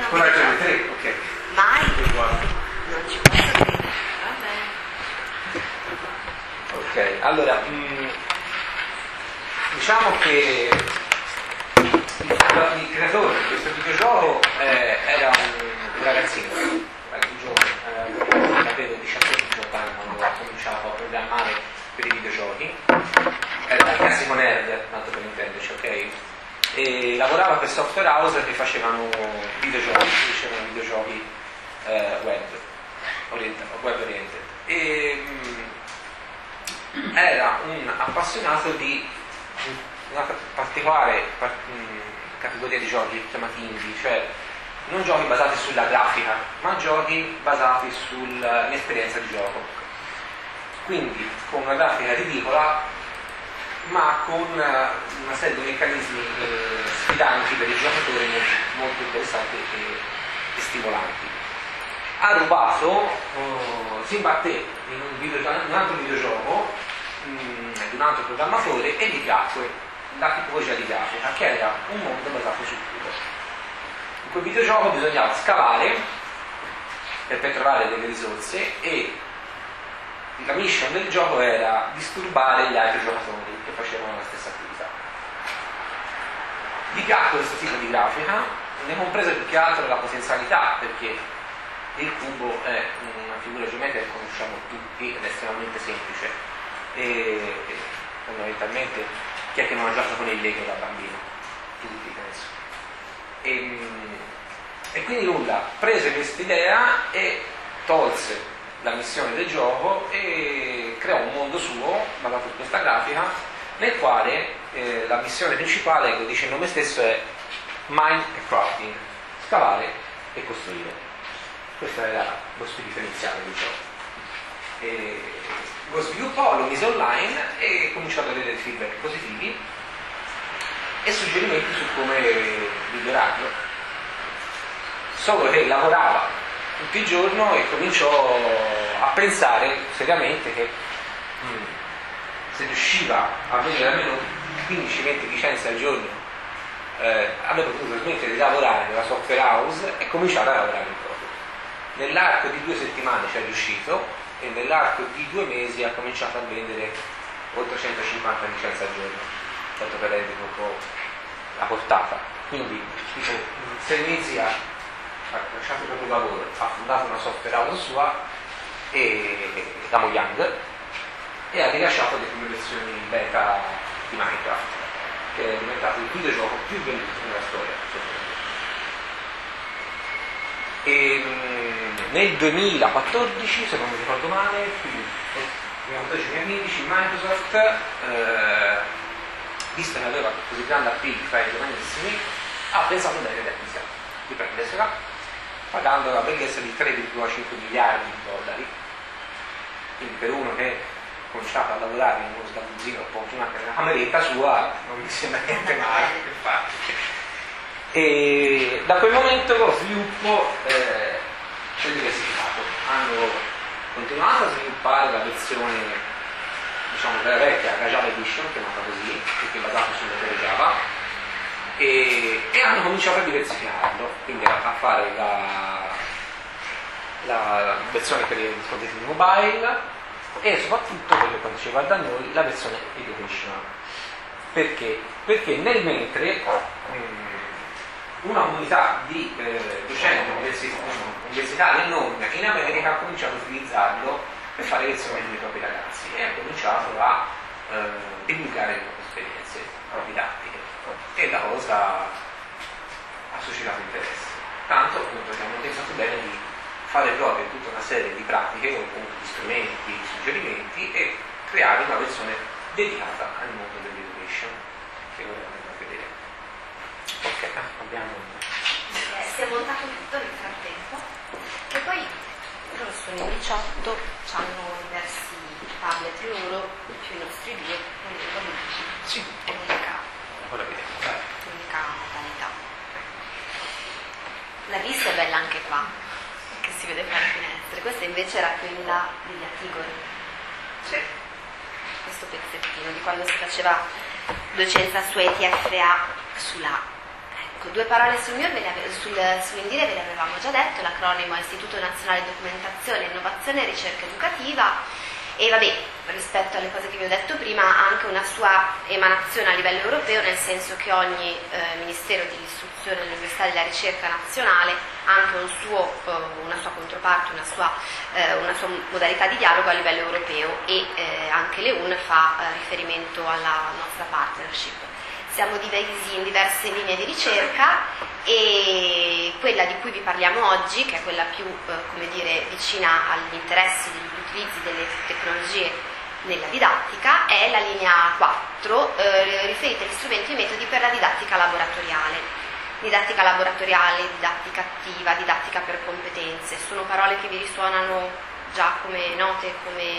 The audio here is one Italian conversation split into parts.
Coraggio di 3, ok. Mai? Non ci posso credere. Vabbè. Ok, allora, diciamo che il creatore di questo videogioco era un ragazzino, un giovane, avevo 17-18 anni quando ho cominciato a programmare per i videogiochi. Era un classico nerd, tanto per intenderci, ok? E lavorava per software house che facevano videogiochi web oriented. E era un appassionato di una particolare categoria di giochi chiamati indie, cioè non giochi basati sulla grafica, ma giochi basati sull'esperienza di gioco. Quindi con una grafica ridicola, ma con una serie di meccanismi sfidanti per il giocatore molto interessanti e stimolanti. Ha rubato, si imbatté in un altro videogioco di un altro programmatore e gli piacque la tipologia di grafica, che era un mondo basato sul cubo. In quel videogioco bisognava scavare per trovare delle risorse e la mission del gioco era disturbare gli altri giocatori che facevano la stessa attività. Gli piacque questo tipo di grafica, ne comprese più che altro la potenzialità, perché il cubo è una figura geometrica che conosciamo tutti ed è estremamente semplice e fondamentalmente chi è che non ha giocato con il Lego da bambino? Tutti, penso. E quindi nulla, prese questa idea e tolse la missione del gioco e creò un mondo suo basato su questa grafica, nel quale la missione principale, che dice il nome stesso, è mine e crafting, scavare e costruire. Questo era lo spirito iniziale del gioco. Lo sviluppò, lo mise online e cominciò ad avere dei feedback positivi e suggerimenti su come migliorarlo. Solo che lavorava tutto il giorno e cominciò a pensare seriamente che se riusciva a vendere almeno 15-20 licenze al giorno avrebbe potuto smettere di lavorare nella software house e cominciare a lavorare in proprio. Nell'arco di 2 settimane ci è riuscito e nell'arco di 2 mesi ha cominciato a vendere oltre 150 licenze al giorno, tanto per rendere un po' la portata. Quindi se inizi ha lasciato il proprio lavoro, ha fondato una software house sua, la Mojang, e ha rilasciato le prime versioni beta di Minecraft, che è diventato il videogioco più venduto nella storia. E nel 2014, se non mi ricordo male, quindi 2014-2015, Microsoft, visto che aveva così grande appeal fra i giovanissimi, ha pensato bene di prendersela, pagando la bellezza di 3,5 miliardi di dollari. Quindi per uno che ha cominciato a lavorare in uno sgabuzzino un po' prima che nella cameretta sua non mi sembra niente male, infatti. E da quel momento lo sviluppo si è diversificato. Hanno continuato a sviluppare la versione, diciamo, della vecchia, la Java Edition, chiamata così, perché è basata sul motore Java, e hanno cominciato a diversificarlo, quindi a fare la versione per i dispositivi mobile e soprattutto, per quanto ci riguarda noi, la versione educational. Perché? Perché nel mentre una comunità di docenti universitari e non in America ha cominciato a utilizzarlo per fare lezioni con i propri ragazzi e ha cominciato a divulgare le proprie esperienze didattiche, e la cosa ha suscitato interesse, tanto appunto che hanno pensato bene di fare proprio tutta una serie di pratiche con appunto di strumenti, di suggerimenti, e creare una versione dedicata al mondo dell'education che ora andremo a vedere. Ok, abbiamo... Si è montato tutto nel frattempo e poi loro sono in 18, hanno diversi tablet loro, più i nostri due, quindi sì, è l'unica modalità. La vista è bella anche qua, che si vede fra le finestre. Questa invece era quella degli Atigori. Sì. Questo pezzettino di quando si faceva docenza su ETFA sulla Due parole sul MIUR, sull'Indire ve le avevamo già detto. L'acronimo è Istituto Nazionale di Documentazione, Innovazione e Ricerca Educativa, e vabbè, rispetto alle cose che vi ho detto prima, ha anche una sua emanazione a livello europeo, nel senso che ogni Ministero dell'Istruzione, dell'Università e della Ricerca nazionale ha anche una sua controparte, una sua modalità di dialogo a livello europeo, e anche l'EUN fa riferimento alla nostra partnership. Siamo divisi in diverse linee di ricerca, e quella di cui vi parliamo oggi, che è quella più vicina agli interessi degli utilizzi delle tecnologie nella didattica, è la linea 4, riferita agli strumenti e metodi per la didattica laboratoriale. Didattica laboratoriale, didattica attiva, didattica per competenze, sono parole che vi risuonano già come note,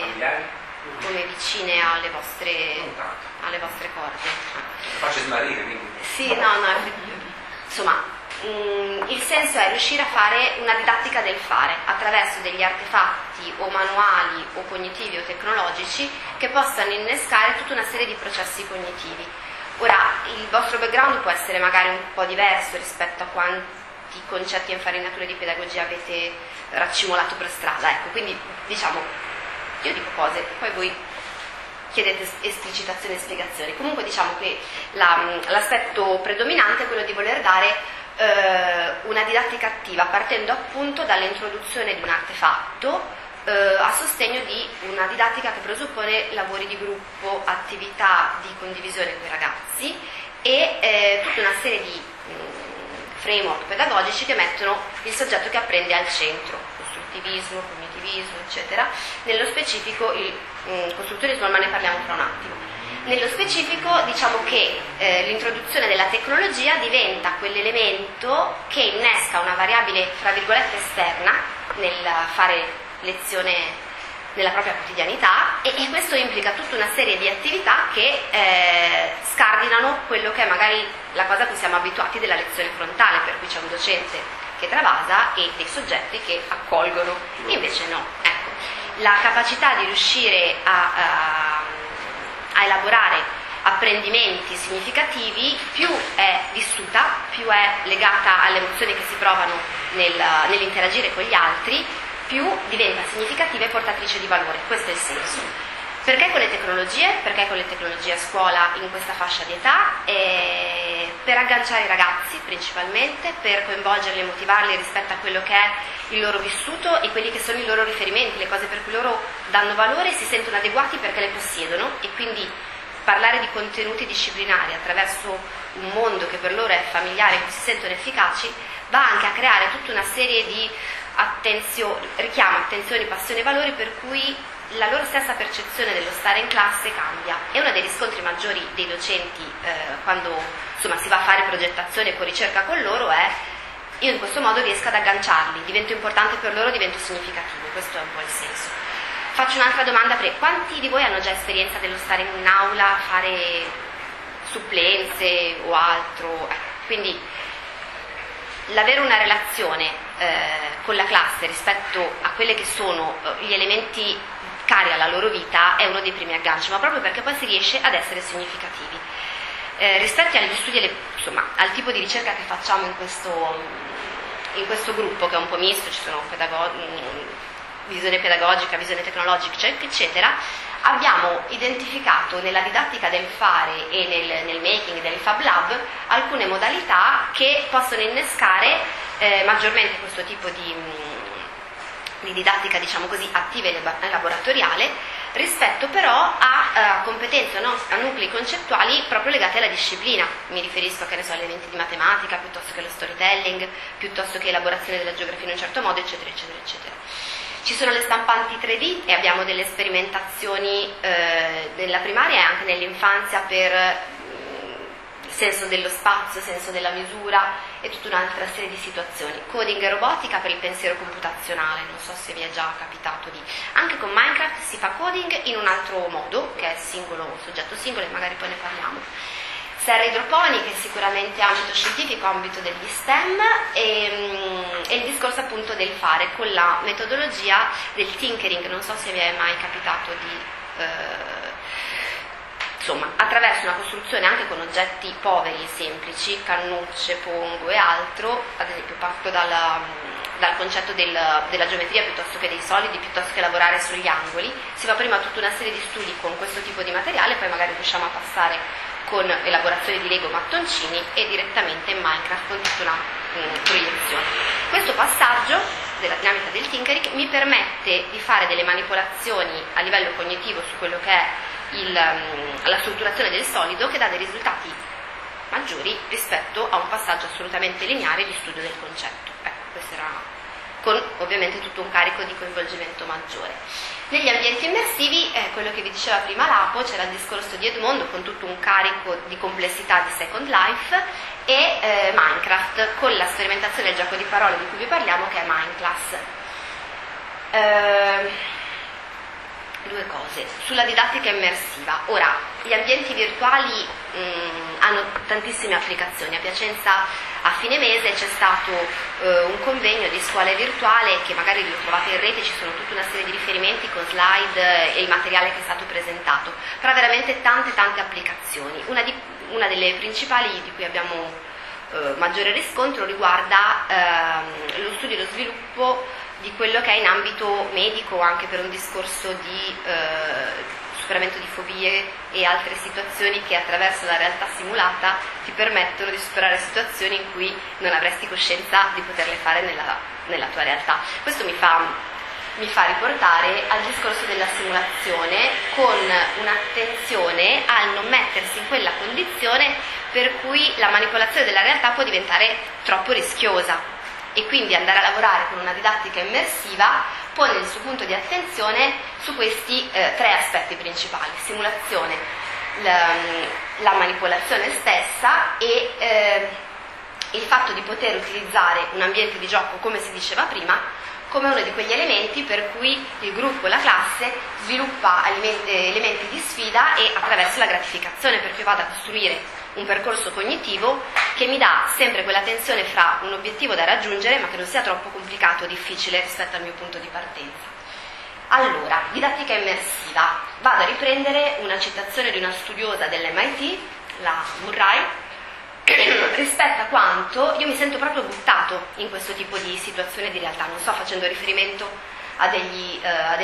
come vicine alle vostre corde. Faccio smarrire, quindi. Sì, no, insomma, il senso è riuscire a fare una didattica del fare attraverso degli artefatti o manuali o cognitivi o tecnologici che possano innescare tutta una serie di processi cognitivi. Ora, il vostro background può essere magari un po' diverso rispetto a quanti concetti e infarinature di pedagogia avete raccimolato per strada, ecco, quindi diciamo, io dico cose, poi voi chiedete esplicitazioni e spiegazioni. Comunque diciamo che l'aspetto predominante è quello di voler dare una didattica attiva, partendo appunto dall'introduzione di un artefatto a sostegno di una didattica che presuppone lavori di gruppo, attività di condivisione con i ragazzi e tutta una serie di framework pedagogici che mettono il soggetto che apprende al centro, costruttivismo, cognitivismo, eccetera. Nello specifico il costruttivismo, ma ne parliamo fra un attimo. Nello specifico diciamo che l'introduzione della tecnologia diventa quell'elemento che innesca una variabile, fra virgolette, esterna nel fare lezione nella propria quotidianità, e questo implica tutta una serie di attività che scardinano quello che è magari la cosa a cui siamo abituati della lezione frontale, per cui c'è un docente che travasa e dei soggetti che accolgono, invece no. Ecco, la capacità di riuscire a elaborare apprendimenti significativi più è vissuta, più è legata alle emozioni che si provano nell'interagire con gli altri, più diventa significativa e portatrice di valore. Questo è il senso. Perché con le tecnologie? Perché con le tecnologie a scuola in questa fascia di età? Per agganciare i ragazzi principalmente, per coinvolgerli e motivarli rispetto a quello che è il loro vissuto e quelli che sono i loro riferimenti, le cose per cui loro danno valore e si sentono adeguati perché le possiedono, e quindi parlare di contenuti disciplinari attraverso un mondo che per loro è familiare, in cui si sentono efficaci, va anche a creare tutta una serie di richiama attenzioni, passioni e valori, per cui la loro stessa percezione dello stare in classe cambia. E uno dei riscontri maggiori dei docenti quando insomma si va a fare progettazione o ricerca con loro è: io in questo modo riesco ad agganciarli, divento importante per loro, divento significativo. Questo è un po' il senso. Faccio un'altra domanda: quanti di voi hanno già esperienza dello stare in un'aula, fare supplenze o altro? Quindi l'avere una relazione con la classe rispetto a quelli che sono gli elementi cari alla loro vita è uno dei primi agganci, ma proprio perché poi si riesce ad essere significativi. Rispetto agli studi, al tipo di ricerca che facciamo in questo gruppo, che è un po' misto, ci sono visione pedagogica, visione tecnologica, eccetera, abbiamo identificato nella didattica del fare e nel making del Fab Lab alcune modalità che possono innescare maggiormente questo tipo di didattica, diciamo così, attiva e laboratoriale, rispetto però a competenze, a nuclei concettuali proprio legati alla disciplina. Mi riferisco, che ne so, agli elementi di matematica, piuttosto che allo storytelling, piuttosto che elaborazione della geografia in un certo modo, eccetera, eccetera, eccetera. Ci sono le stampanti 3D e abbiamo delle sperimentazioni nella primaria e anche nell'infanzia per il senso dello spazio, senso della misura e tutta un'altra serie di situazioni. Coding e robotica per il pensiero computazionale, non so se vi è già capitato di... Anche con Minecraft si fa coding in un altro modo, che è soggetto singolo, e magari poi ne parliamo. Serre idroponiche, sicuramente ambito scientifico, ambito degli STEM, e il discorso appunto del fare con la metodologia del tinkering. Non so se vi è mai capitato di insomma, attraverso una costruzione anche con oggetti poveri e semplici, cannucce, pongo e altro, ad esempio parto dal concetto della geometria piuttosto che dei solidi, piuttosto che lavorare sugli angoli, si fa prima tutta una serie di studi con questo tipo di materiale, poi magari riusciamo a passare con elaborazione di Lego mattoncini e direttamente in Minecraft con tutta una proiezione. Questo passaggio della dinamica del tinkering mi permette di fare delle manipolazioni a livello cognitivo su quello che è la strutturazione del solido, che dà dei risultati maggiori rispetto a un passaggio assolutamente lineare di studio del concetto. Questo era con ovviamente tutto un carico di coinvolgimento maggiore. Negli ambienti immersivi, quello che vi diceva prima Lapo, c'era il discorso di Edmondo con tutto un carico di complessità di Second Life e Minecraft con la sperimentazione del gioco di parole di cui vi parliamo, che è Mineclass. Due cose sulla didattica immersiva. Ora, gli ambienti virtuali hanno tantissime applicazioni. A Piacenza a fine mese c'è stato un convegno di scuole virtuale che magari lo trovate in rete, ci sono tutta una serie di riferimenti con slide e il materiale che è stato presentato, però veramente tante applicazioni. Una delle principali di cui abbiamo maggiore riscontro riguarda lo studio e lo sviluppo di quello che è in ambito medico, anche per un discorso di superamento di fobie e altre situazioni che attraverso la realtà simulata ti permettono di superare situazioni in cui non avresti coscienza di poterle fare nella tua realtà. Questo mi fa riportare al discorso della simulazione, con un'attenzione al non mettersi in quella condizione per cui la manipolazione della realtà può diventare troppo rischiosa, e quindi andare a lavorare con una didattica immersiva pone il suo punto di attenzione su questi tre aspetti principali: simulazione, la manipolazione stessa e il fatto di poter utilizzare un ambiente di gioco, come si diceva prima, come uno di quegli elementi per cui il gruppo, la classe, sviluppa elementi di sfida e attraverso la gratificazione, perché vado a costruire un percorso cognitivo che mi dà sempre quella tensione fra un obiettivo da raggiungere ma che non sia troppo complicato o difficile rispetto al mio punto di partenza. Allora, didattica immersiva. Vado a riprendere una citazione di una studiosa dell'MIT, la Murray, rispetto a quanto io mi sento proprio buttato in questo tipo di situazione di realtà. Non sto facendo riferimento a degli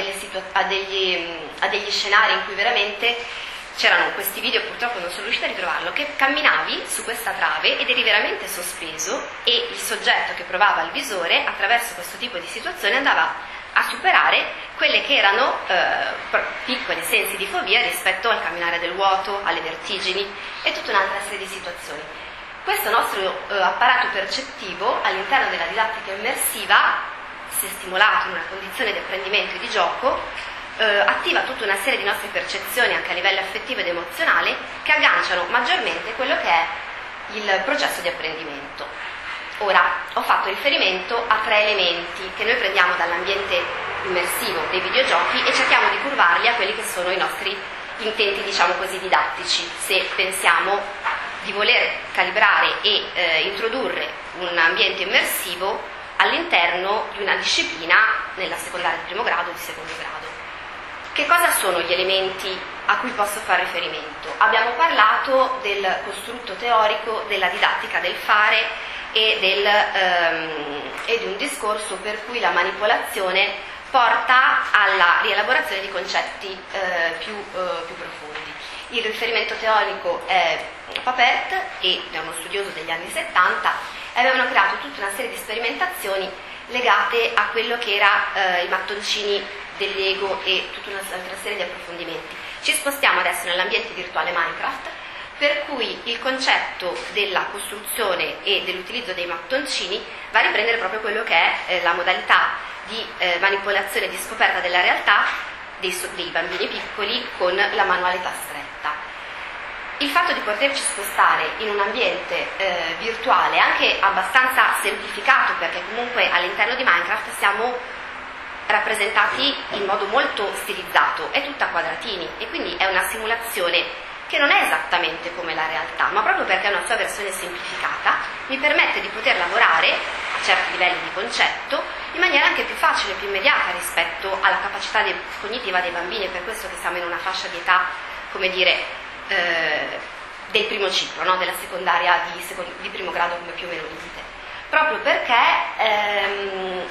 scenari in cui veramente c'erano questi video, purtroppo non sono riuscita a ritrovarlo, che camminavi su questa trave ed eri veramente sospeso e il soggetto che provava il visore attraverso questo tipo di situazione andava a superare quelle che erano piccoli sensi di fobia rispetto al camminare del vuoto, alle vertigini e tutta un'altra serie di situazioni. Questo nostro apparato percettivo all'interno della didattica immersiva, se stimolato in una condizione di apprendimento e di gioco, attiva tutta una serie di nostre percezioni anche a livello affettivo ed emozionale che agganciano maggiormente quello che è il processo di apprendimento. Ora, ho fatto riferimento a tre elementi che noi prendiamo dall'ambiente immersivo dei videogiochi e cerchiamo di curvarli a quelli che sono i nostri intenti, diciamo così, didattici. Se pensiamo di voler calibrare e introdurre un ambiente immersivo all'interno di una disciplina nella secondaria di primo grado o di secondo grado. Che cosa sono gli elementi a cui posso fare riferimento? Abbiamo parlato del costrutto teorico, della didattica del fare e di un discorso per cui la manipolazione porta alla rielaborazione di concetti più profondi. Il riferimento teorico è Papert, e è uno studioso degli anni 70, e avevano creato tutta una serie di sperimentazioni legate a quello che era i mattoncini del Lego e tutta un'altra serie di approfondimenti. Ci spostiamo adesso nell'ambiente virtuale Minecraft, per cui il concetto della costruzione e dell'utilizzo dei mattoncini va a riprendere proprio quello che è la modalità di manipolazione e di scoperta della realtà dei bambini piccoli con la manualità stretta. Il fatto di poterci spostare in un ambiente virtuale anche abbastanza semplificato, perché comunque all'interno di Minecraft siamo rappresentati in modo molto stilizzato, è tutta a quadratini e quindi è una simulazione che non è esattamente come la realtà, ma proprio perché è una sua versione semplificata mi permette di poter lavorare a certi livelli di concetto in maniera anche più facile, più immediata rispetto alla capacità cognitiva dei bambini. È per questo che siamo in una fascia di età, come dire, del primo ciclo, no? Della secondaria di primo grado, come più o meno dite, proprio perché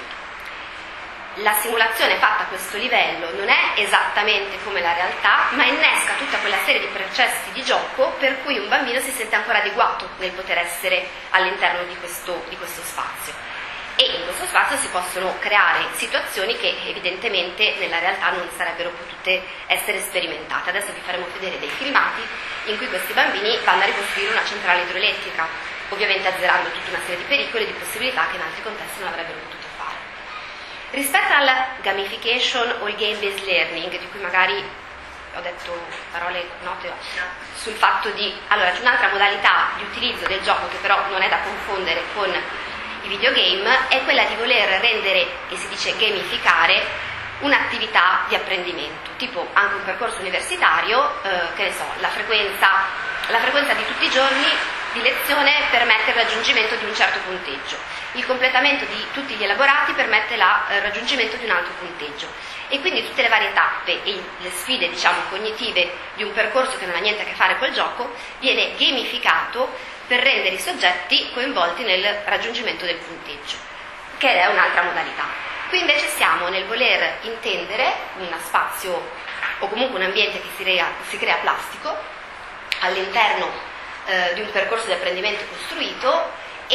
la simulazione fatta a questo livello non è esattamente come la realtà, ma innesca tutta quella serie di processi di gioco per cui un bambino si sente ancora adeguato nel poter essere all'interno di questo spazio. E in questo spazio si possono creare situazioni che evidentemente nella realtà non sarebbero potute essere sperimentate. Adesso vi faremo vedere dei filmati in cui questi bambini vanno a ricostruire una centrale idroelettrica, ovviamente azzerando tutta una serie di pericoli e di possibilità che in altri contesti non avrebbero potuto fare. Rispetto alla gamification o il game-based learning, di cui magari ho detto parole note sul fatto di... Allora, c'è un'altra modalità di utilizzo del gioco che però non è da confondere con i videogame, è quella di voler rendere, che si dice gamificare, un'attività di apprendimento, tipo anche un percorso universitario, che ne so, la frequenza di tutti i giorni di lezione permette il raggiungimento di un certo punteggio, il completamento di tutti gli elaborati permette il raggiungimento di un altro punteggio, e quindi tutte le varie tappe e le sfide, diciamo, cognitive di un percorso che non ha niente a che fare col gioco viene gamificato per rendere i soggetti coinvolti nel raggiungimento del punteggio, che è un'altra modalità. Qui invece siamo nel voler intendere uno spazio o comunque un ambiente che si crea plastico all'interno di un percorso di apprendimento costruito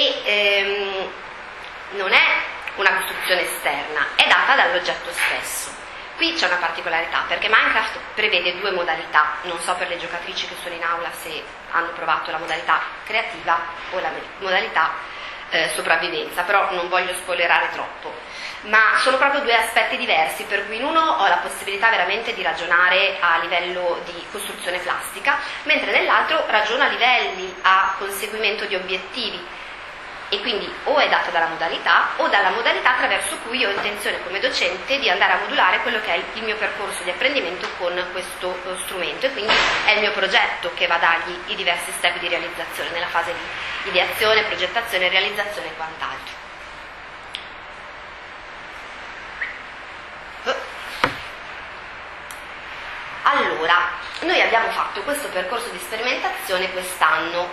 e non è una costruzione esterna, è data dall'oggetto stesso. Qui c'è una particolarità, perché Minecraft prevede due modalità, non so per le giocatrici che sono in aula se hanno provato la modalità creativa o la modalità sopravvivenza, però non voglio spoilerare troppo, ma sono proprio due aspetti diversi, per cui in uno ho la possibilità veramente di ragionare a livello di costruzione plastica, mentre nell'altro ragiono a livelli a conseguimento di obiettivi, e quindi o è data dalla modalità o dalla modalità attraverso cui ho intenzione come docente di andare a modulare quello che è il mio percorso di apprendimento con questo strumento, e quindi è il mio progetto che va a dargli i diversi step di realizzazione nella fase di ideazione, progettazione, realizzazione e quant'altro. Allora, noi abbiamo fatto questo percorso di sperimentazione quest'anno,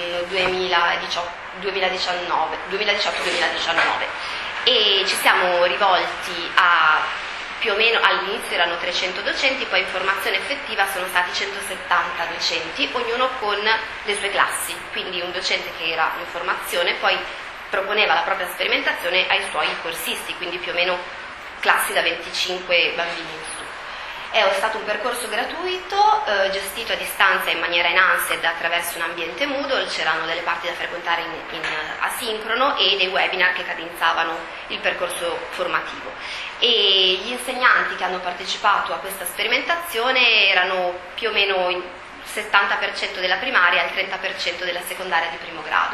2018-2019, e ci siamo rivolti a più o meno, all'inizio erano 300 docenti, poi in formazione effettiva sono stati 170 docenti, ognuno con le sue classi, quindi un docente che era in formazione poi proponeva la propria sperimentazione ai suoi corsisti, quindi più o meno classi da 25 bambini in su. È stato un percorso gratuito, gestito a distanza in maniera enhanced attraverso un ambiente Moodle, c'erano delle parti da frequentare in asincrono e dei webinar che cadenzavano il percorso formativo. E gli insegnanti che hanno partecipato a questa sperimentazione erano più o meno il 70% della primaria e il 30% della secondaria di primo grado.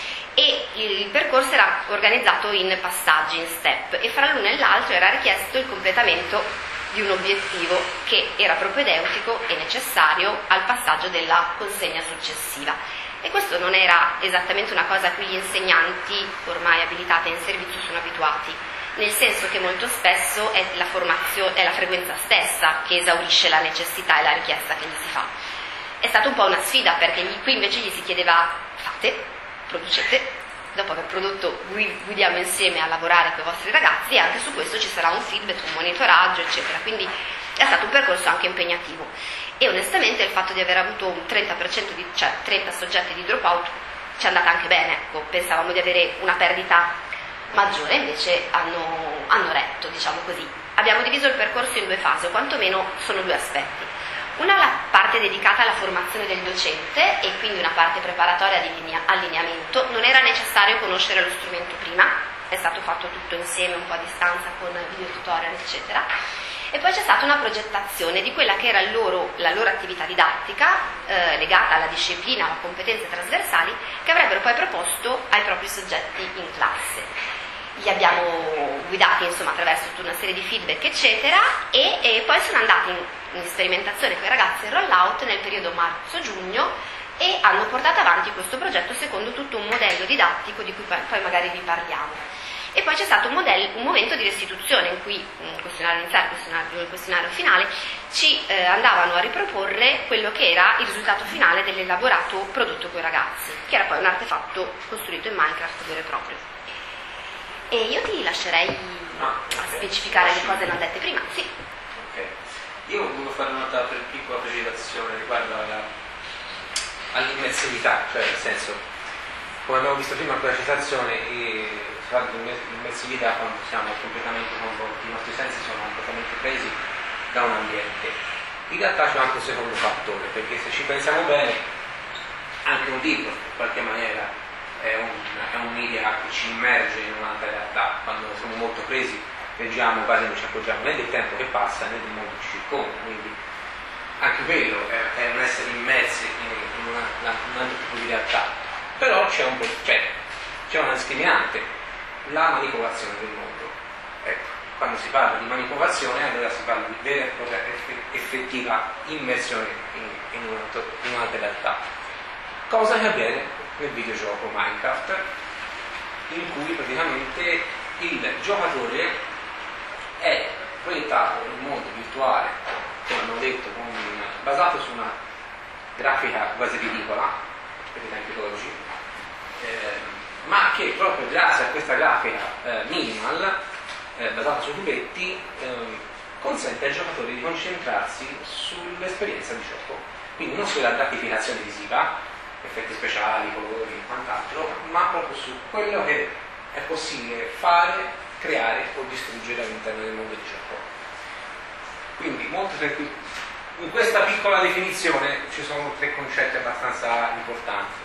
E il percorso era organizzato in passaggi, in step, e fra l'uno e l'altro era richiesto il completamento di un obiettivo che era propedeutico e necessario al passaggio della consegna successiva. E questo non era esattamente una cosa a cui gli insegnanti ormai abilitati in servizio sono abituati, nel senso che molto spesso è la frequenza stessa che esaurisce la necessità e la richiesta che gli si fa. È stata un po' una sfida, perché qui invece gli si chiedeva: fate, producete, dopo aver prodotto guidiamo insieme a lavorare con i vostri ragazzi, e anche su questo ci sarà un feedback, un monitoraggio, eccetera. Quindi è stato un percorso anche impegnativo, e onestamente il fatto di aver avuto un 30%, cioè 30 soggetti di dropout, ci è andata anche bene, ecco. Pensavamo di avere una perdita maggiore, invece hanno retto, diciamo così. Abbiamo diviso il percorso in due fasi, o quantomeno sono due aspetti. Una la parte dedicata alla formazione del docente, e quindi una parte preparatoria di allineamento. Non era necessario conoscere lo strumento prima, è stato fatto tutto insieme, un po' a distanza, con video tutorial, eccetera. E poi c'è stata una progettazione di quella che era la loro attività didattica, legata alla disciplina, a competenze trasversali, che avrebbero poi proposto ai propri soggetti in classe. Li abbiamo guidati, insomma, attraverso tutta una serie di feedback, eccetera, e poi sono andati in sperimentazione con i ragazzi in rollout nel periodo marzo-giugno, e hanno portato avanti questo progetto secondo tutto un modello didattico di cui poi magari vi parliamo. E poi c'è stato un momento di restituzione in cui un questionario iniziale e un questionario finale ci andavano a riproporre quello che era il risultato finale dell'elaborato prodotto con i ragazzi, che era poi un artefatto costruito in Minecraft vero e proprio. E io ti lascerei a specificare le cose non dette prima. Sì. Okay. Io volevo fare una piccola precisazione riguardo all'immersività, cioè nel senso, come abbiamo visto prima con la citazione, si parla di immersività quando siamo completamente coinvolti, i nostri sensi sono completamente presi da un ambiente. In realtà c'è anche un secondo fattore, perché se ci pensiamo bene, anche un libro in qualche maniera è un media che ci immerge in un'altra realtà. Quando siamo molto presi leggiamo quasi non ci accorgiamo né del tempo che passa né del mondo che ci circonda, quindi anche quello è un essere immersi in un altro tipo di realtà. Però c'è una discriminante, la manipolazione del mondo. Ecco, quando si parla di manipolazione allora si parla di vera e propria effettiva immersione in un'altra realtà, cosa che avviene nel videogioco Minecraft, in cui praticamente il giocatore è proiettato in un mondo virtuale, come hanno detto, basato su una grafica quasi ridicola per i tempi d'oggi, ma che proprio grazie a questa grafica minimal basata su cubetti consente ai giocatori di concentrarsi sull'esperienza di gioco, quindi non sulla gratificazione visiva, effetti speciali, colori e quant'altro, ma proprio su quello che è possibile fare, creare o distruggere all'interno del mondo di gioco. Quindi molto tranquillo. In questa piccola definizione ci sono 3 concetti abbastanza importanti.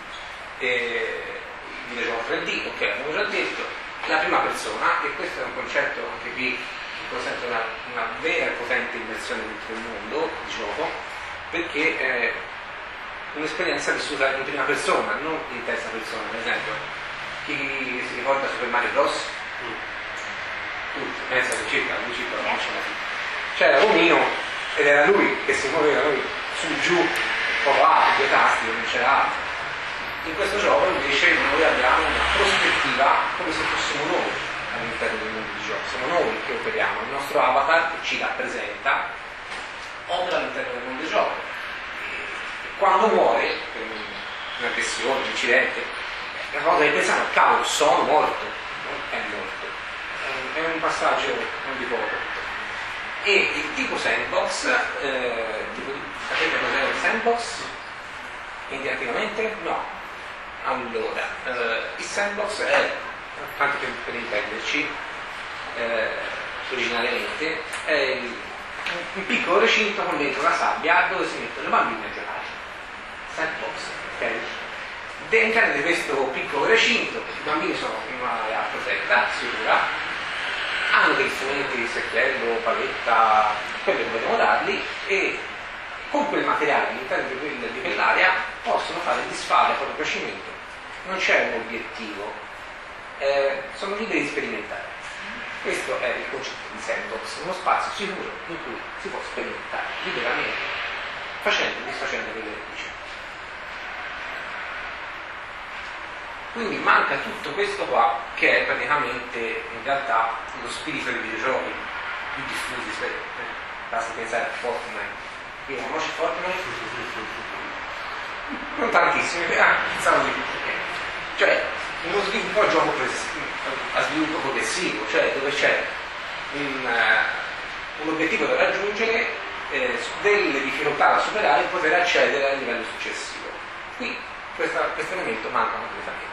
Il videogioco 3D, ok, abbiamo già detto, la prima persona, e questo è un concetto anche qui che consente una vera e potente immersione dentro il mondo di gioco, perché è un'esperienza vissuta in prima persona, non in terza persona. Per esempio, chi si ricorda Super Mario Bros? Tutti, pensa che circa la conoscono tutti. C'era Romino ed era lui che si muoveva, lui su, giù, poco alto, 2 tasti, non c'era altro. In questo gioco invece noi abbiamo una prospettiva come se fossimo noi all'interno del mondo di gioco, siamo noi che operiamo, il nostro avatar che ci rappresenta opera all'interno del mondo di gioco. Quando muore per un'aggressione, un incidente, la cosa che pensiamo, cavolo, sono morto, non è morto, è un passaggio non di poco. E il tipo sandbox, sapete cos'è il sandbox? Indicativamente? No. Allora, il sandbox è, tanto per intenderci, originariamente, è un piccolo recinto con dentro la sabbia dove si mettono le bambine a giocare. Sandbox, ok? All'interno di questo piccolo recinto i bambini sono in un'area protetta, sicura, hanno degli strumenti di secchiello, paletta, quello che vogliamo dargli, e con quel materiale all'interno di quell'area possono fare gli sfide a proprio piacimento. Non c'è un obiettivo, sono liberi di sperimentare. Questo è il concetto di sandbox, uno spazio sicuro in cui si può sperimentare liberamente, facendo e disfacendo quello che dice. Quindi manca tutto questo qua, che è praticamente in realtà lo spirito dei videogiochi più diffusi. Basta pensare a Fortnite. Qui conosci Fortnite? Non tantissimi, pensavo di più. Cioè, uno sviluppo a gioco a sviluppo progressivo, cioè dove c'è un obiettivo da raggiungere, delle difficoltà da superare e poter accedere al livello successivo. Qui questo elemento manca completamente.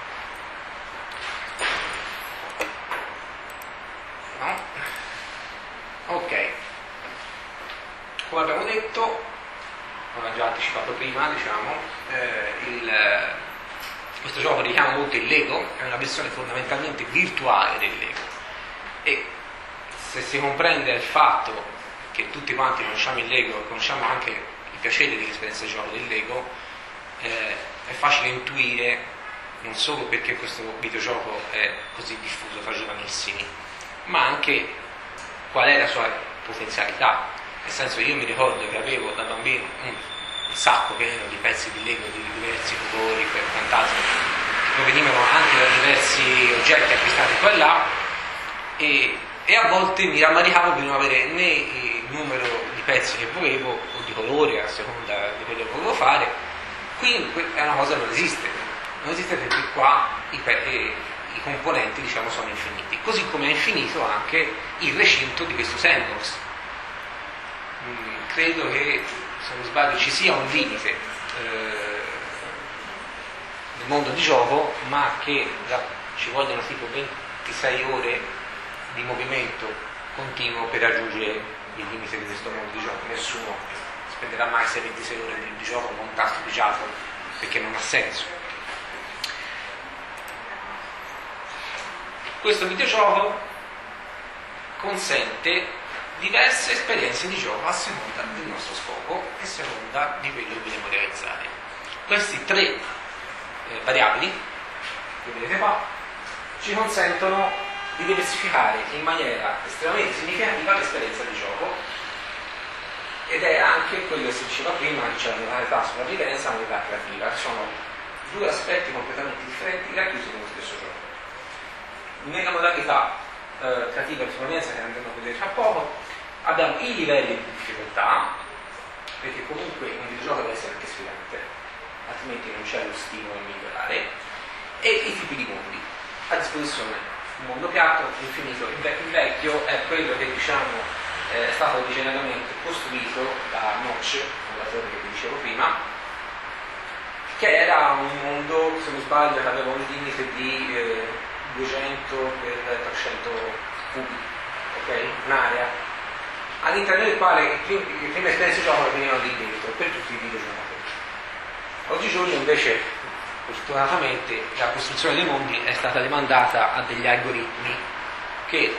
No? Ok. Come abbiamo detto, come già anticipato prima, diciamo, questo gioco richiama molto il Lego, è una versione fondamentalmente virtuale del Lego, e se si comprende il fatto che tutti quanti conosciamo il Lego e conosciamo anche il piacere dell'esperienza di gioco del Lego, è facile intuire non solo perché questo videogioco è così diffuso tra giovanissimi, ma anche qual è la sua potenzialità. Nel senso, io mi ricordo che avevo da bambino un sacco pieno di pezzi di Lego di diversi colori e quant'altro, provenivano anche da diversi oggetti acquistati qua e là, e a volte mi rammaricavo di non avere né il numero di pezzi che volevo o di colore a seconda di quello che volevo fare. Qui è una cosa che non esiste perché qua i componenti, diciamo, sono infiniti, così come è infinito anche il recinto di questo sandbox. Credo che, se non sbaglio, ci sia un limite nel mondo di gioco, ma che ci vogliono tipo 26 ore di movimento continuo per raggiungere il limite di questo mondo di gioco. Nessuno spenderà mai 26 ore di gioco con un tasto pigiato, perché non ha senso. Questo videogioco consente diverse esperienze di gioco a seconda del nostro scopo e a seconda di quello che vogliamo realizzare. Questi tre variabili che vedete qua ci consentono di diversificare in maniera estremamente significativa l'esperienza di gioco, ed è anche quello che si diceva prima, che c'è la modalità sopravvivenza e la modalità creativa. Sono due aspetti completamente differenti racchiusi nello stesso gioco. Nella modalità creativa e sopravvivenza, che andremo a vedere tra poco, abbiamo i livelli di difficoltà, perché comunque un videogioco deve essere anche sfidante, altrimenti non c'è lo stimolo a migliorare, e i tipi di mondi a disposizione. Un mondo piatto, infinito. Il vecchio è quello che, diciamo, è stato originariamente costruito da Notch, fondatore che vi dicevo prima, che era un mondo, se non sbaglio, che aveva un limite di 200 per 300 cubi, ok? Un'area all'interno del quale le prime esperienze di gioco venivano lì dentro per tutti i videogiocatori. Oggigiorno invece, fortunatamente, la costruzione dei mondi è stata demandata a degli algoritmi che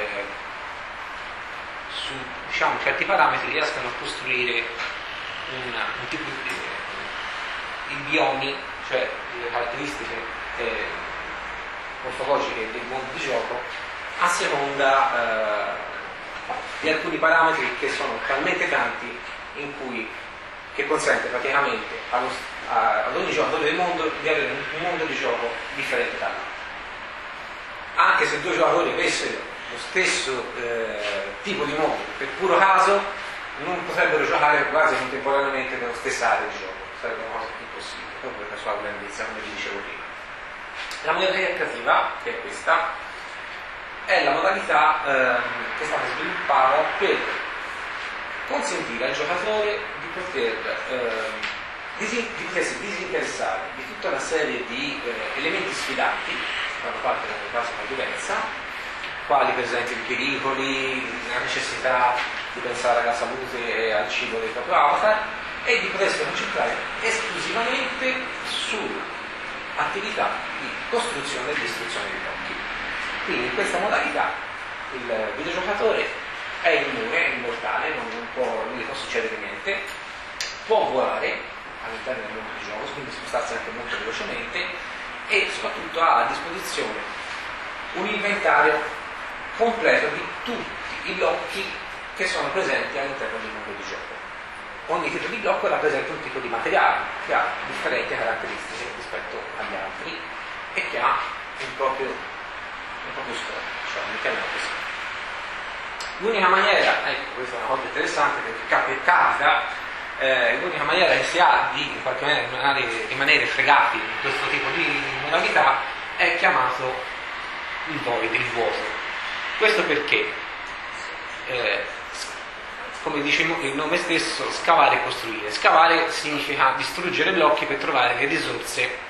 su, diciamo, certi parametri riescono a costruire un tipo di biomi, cioè le caratteristiche morfologiche del mondo di gioco, a seconda di alcuni parametri che sono talmente tanti che consente praticamente ad ogni giocatore del mondo di avere un mondo di gioco differente da lui. Anche se due giocatori avessero lo stesso tipo di mondo, per puro caso non potrebbero giocare quasi contemporaneamente nella stessa area di gioco, sarebbe una cosa impossibile, proprio per la sua grandezza, come vi dicevo prima. La modalità creativa, che è questa, è la modalità che è stata sviluppata per consentire al giocatore di potersi disinteressare di tutta una serie di elementi sfidanti che fanno parte della modalità sopravvivenza, quali per esempio i pericoli, la necessità di pensare alla salute e al cibo del proprio avatar, e di potersi concentrare esclusivamente su attività di costruzione e distruzione di blocchi. Quindi in questa modalità il videogiocatore è immune, è immortale, non gli può succedere niente, può volare all'interno del mondo di gioco, quindi spostarsi anche molto velocemente, e soprattutto ha a disposizione un inventario completo di tutti i blocchi che sono presenti all'interno del mondo di gioco. Ogni tipo di blocco rappresenta un tipo di materiale che ha differenti caratteristiche rispetto agli altri e che ha un proprio scopo, cioè mettiamolo così. L'unica maniera, ecco, questa è una cosa interessante perché capita, l'unica maniera che si ha di in qualche maniera rimanere fregati in questo tipo di modalità è chiamato il void, il vuoto. Questo perché, come dice il nome stesso, scavare e costruire. Scavare significa distruggere blocchi per trovare le risorse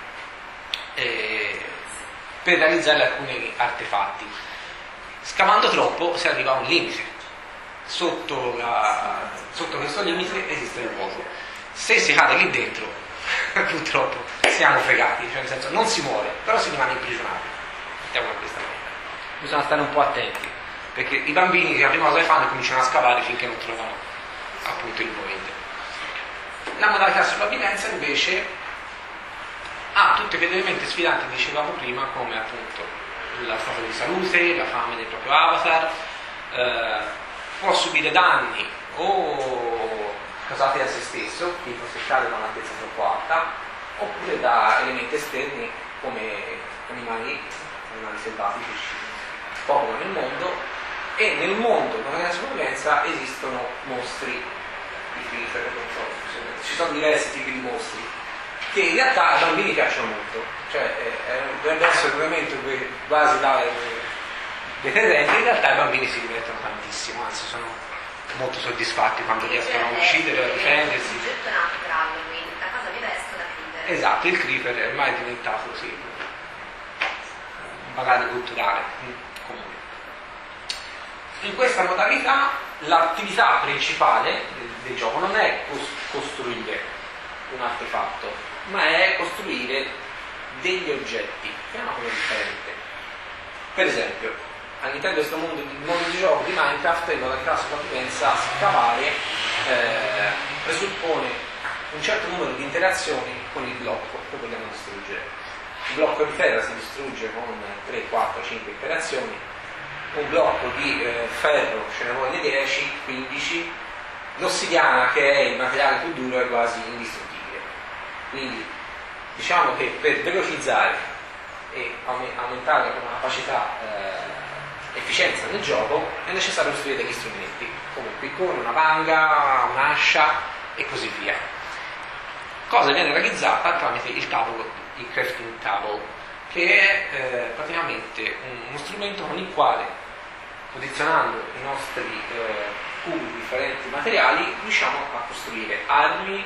per realizzare alcuni artefatti. Scavando troppo si arriva a un limite. Sotto questo limite esiste il vuoto. Se si cade lì dentro, purtroppo siamo fregati, cioè nel senso non si muore, però si rimane imprigionati. Mettiamola in questa maniera. Bisogna stare un po' attenti, perché i bambini la prima cosa che fanno è cominciano a scavare finché non trovano appunto il void. La modalità sopravvivenza invece ha tutti quegli elementi sfidanti che dicevamo prima, come appunto la stato di salute, la fame del proprio avatar, può subire danni o causati da se stesso, tipo se cade da un'altezza troppo alta, oppure da elementi esterni come animali selvatici popolano il mondo, e nel mondo della sopravvivenza esistono mostri, i creeper, ci sono diversi tipi di mostri che in realtà ai bambini piacciono molto, cioè dovrebbe essere un elemento quasi deterrente, in realtà i bambini si divertono tantissimo, anzi sono molto soddisfatti quando riescono a uccidere, a difendersi. Il oggetto nato per Halloween, da cosa mi vesto da creeper. Esatto, il creeper è ormai diventato così un bagaglio culturale comune. In questa modalità l'attività principale del gioco non è costruire un artefatto, ma è costruire degli oggetti, che è una cosa differente. Per esempio, all'interno di questo mondo di gioco di Minecraft, in modalità sopravvivenza, scavare presuppone un certo numero di interazioni con il blocco che vogliamo distruggere. Il blocco di terra si distrugge con 3, 4, 5 interazioni, un blocco di ferro ce ne vuole 10, 15, l'ossidiana, che è il materiale più duro, è quasi indistruttibile. Quindi diciamo che per velocizzare e aumentare la capacità efficienza nel gioco è necessario costruire degli strumenti come un piccone, una panga, un'ascia e così via. Cosa viene realizzata tramite il tavolo, il crafting table, che è praticamente uno strumento con il quale, posizionando i nostri cubi di differenti materiali, riusciamo a costruire armi,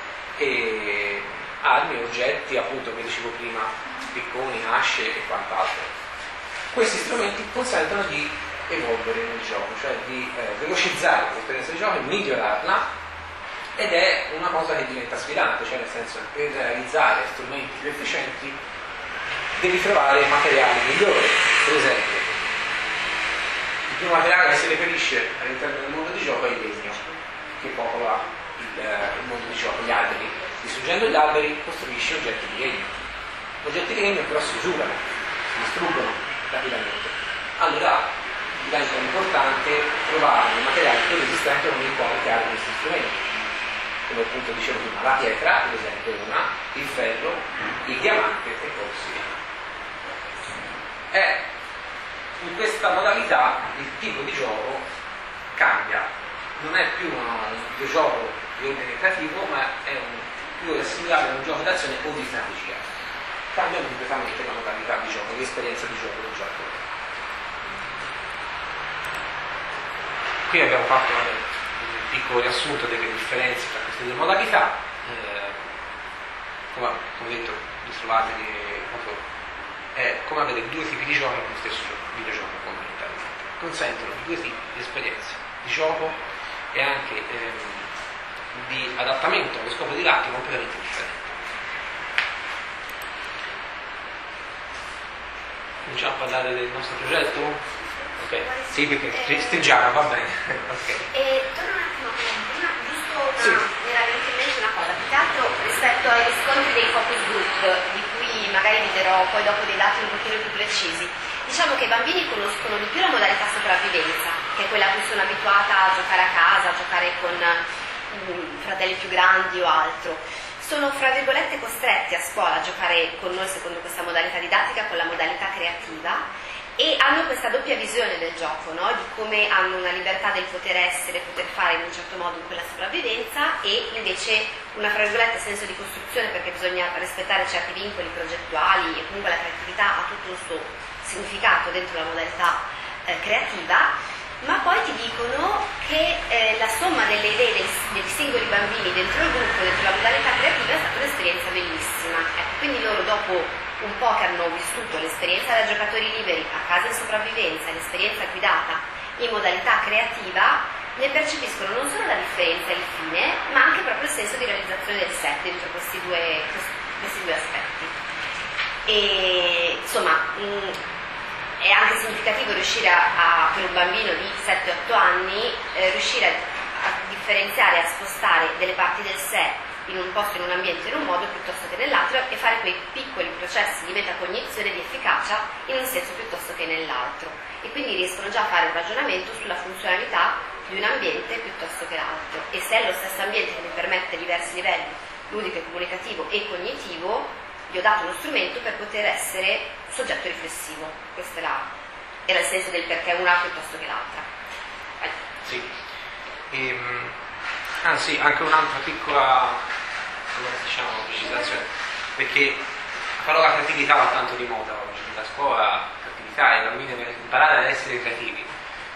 oggetti, appunto come dicevo prima, picconi, asce e quant'altro. Questi strumenti consentono di evolvere nel gioco, cioè di velocizzare l'esperienza di gioco e migliorarla, ed è una cosa che diventa sfidante, cioè nel senso che per realizzare strumenti più efficienti devi trovare materiali migliori. Per esempio, il primo materiale che si reperisce all'interno del mondo di gioco è il legno, che popola il mondo di gioco, gli alberi. Distruggendo gli alberi costruisci oggetti di legno. Oggetti di legno però si usurano, si distruggono rapidamente. Allora diventa importante trovare un materiale più resistente con il quale creare questi strumenti. Come appunto dicevo prima, la pietra, per esempio, il ferro, il diamante e così via. In questa modalità il tipo di gioco cambia, non è più un videogioco di ordine creativo, ma è più assimilabile a un gioco d'azione o di strategia. Cambia completamente la modalità di gioco, l'esperienza di gioco del gioco. Qui abbiamo fatto un piccolo riassunto delle differenze tra queste due modalità. Come detto, vi trovate che è come avere due tipi di gioco nello stesso videogioco fondamentalmente. Consentono due tipi di esperienze di gioco e anche di adattamento allo scopo didattico completamente differenti. Cominciamo a parlare del nostro progetto? Ok, sì, perché stringiamo, va bene. Okay. E torno un attimo prima, giusto mi era venuta in mente una cosa, più che altro rispetto ai riscontri dei focus group, di cui magari vi darò poi dopo dei dati un pochino più precisi. Diciamo che i bambini conoscono di più la modalità sopravvivenza, che è quella a cui sono abituata a giocare a casa, a giocare con fratelli più grandi o altro. Sono fra virgolette costretti a scuola a giocare con noi secondo questa modalità didattica, con la modalità creativa, e hanno questa doppia visione del gioco, no? Di come hanno una libertà del poter essere, poter fare in un certo modo in quella sopravvivenza, e invece una fra virgolette senso di costruzione, perché bisogna rispettare certi vincoli progettuali e comunque la creatività ha tutto un suo significato dentro la modalità creativa. Ma poi ti dicono che la somma delle idee dei singoli bambini dentro il gruppo, dentro la modalità creativa, è stata un'esperienza bellissima. Ecco, quindi loro, dopo un po' che hanno vissuto l'esperienza da giocatori liberi a casa in sopravvivenza, l'esperienza guidata in modalità creativa, ne percepiscono non solo la differenza e il fine, ma anche proprio il senso di realizzazione del set dentro questi due aspetti. E insomma, è anche significativo riuscire per un bambino di 7-8 anni riuscire a differenziare, a spostare delle parti del sé in un posto, in un ambiente, in un modo piuttosto che nell'altro, e fare quei piccoli processi di metacognizione, di efficacia in un senso piuttosto che nell'altro, e quindi riescono già a fare un ragionamento sulla funzionalità di un ambiente piuttosto che l'altro, e se è lo stesso ambiente che mi permette diversi livelli ludico e comunicativo e cognitivo, gli ho dato uno strumento per poter essere soggetto riflessivo. Questo era il senso del perché una piuttosto che l'altra. Vai. Sì. Anzi, anche un'altra piccola precisazione, perché la parola creatività va tanto di moda oggi. La scuola, creatività, i bambini devono imparare ad essere creativi.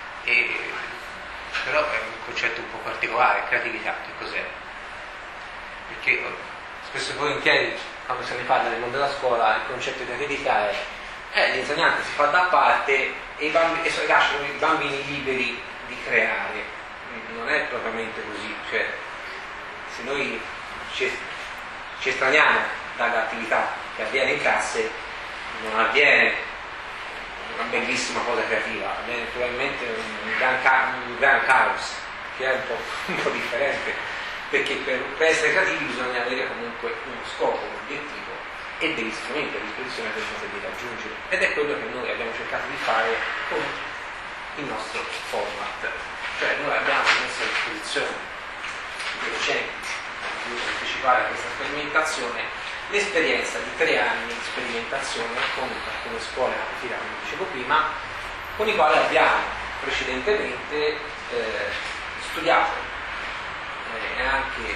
Però è un concetto un po' particolare, creatività, che cos'è? Perché spesso e volentieri quando se ne parla nel mondo della scuola il concetto di creatività è l'insegnante si fa da parte e lasciano i bambini liberi di creare. Non è propriamente così, cioè se noi ci estraniamo dall'attività che avviene in classe non avviene una bellissima cosa creativa, avviene probabilmente un gran caos, che è un po' differente, perché per essere creativi bisogna avere comunque uno scopo, un obiettivo e degli strumenti a disposizione per poterli raggiungere, ed è quello che noi abbiamo cercato di fare con il nostro format. Cioè noi abbiamo messo a disposizione dei docenti per partecipare a questa sperimentazione l'esperienza di 3 anni di sperimentazione con alcune scuole come dicevo prima, con i quali abbiamo precedentemente studiato e anche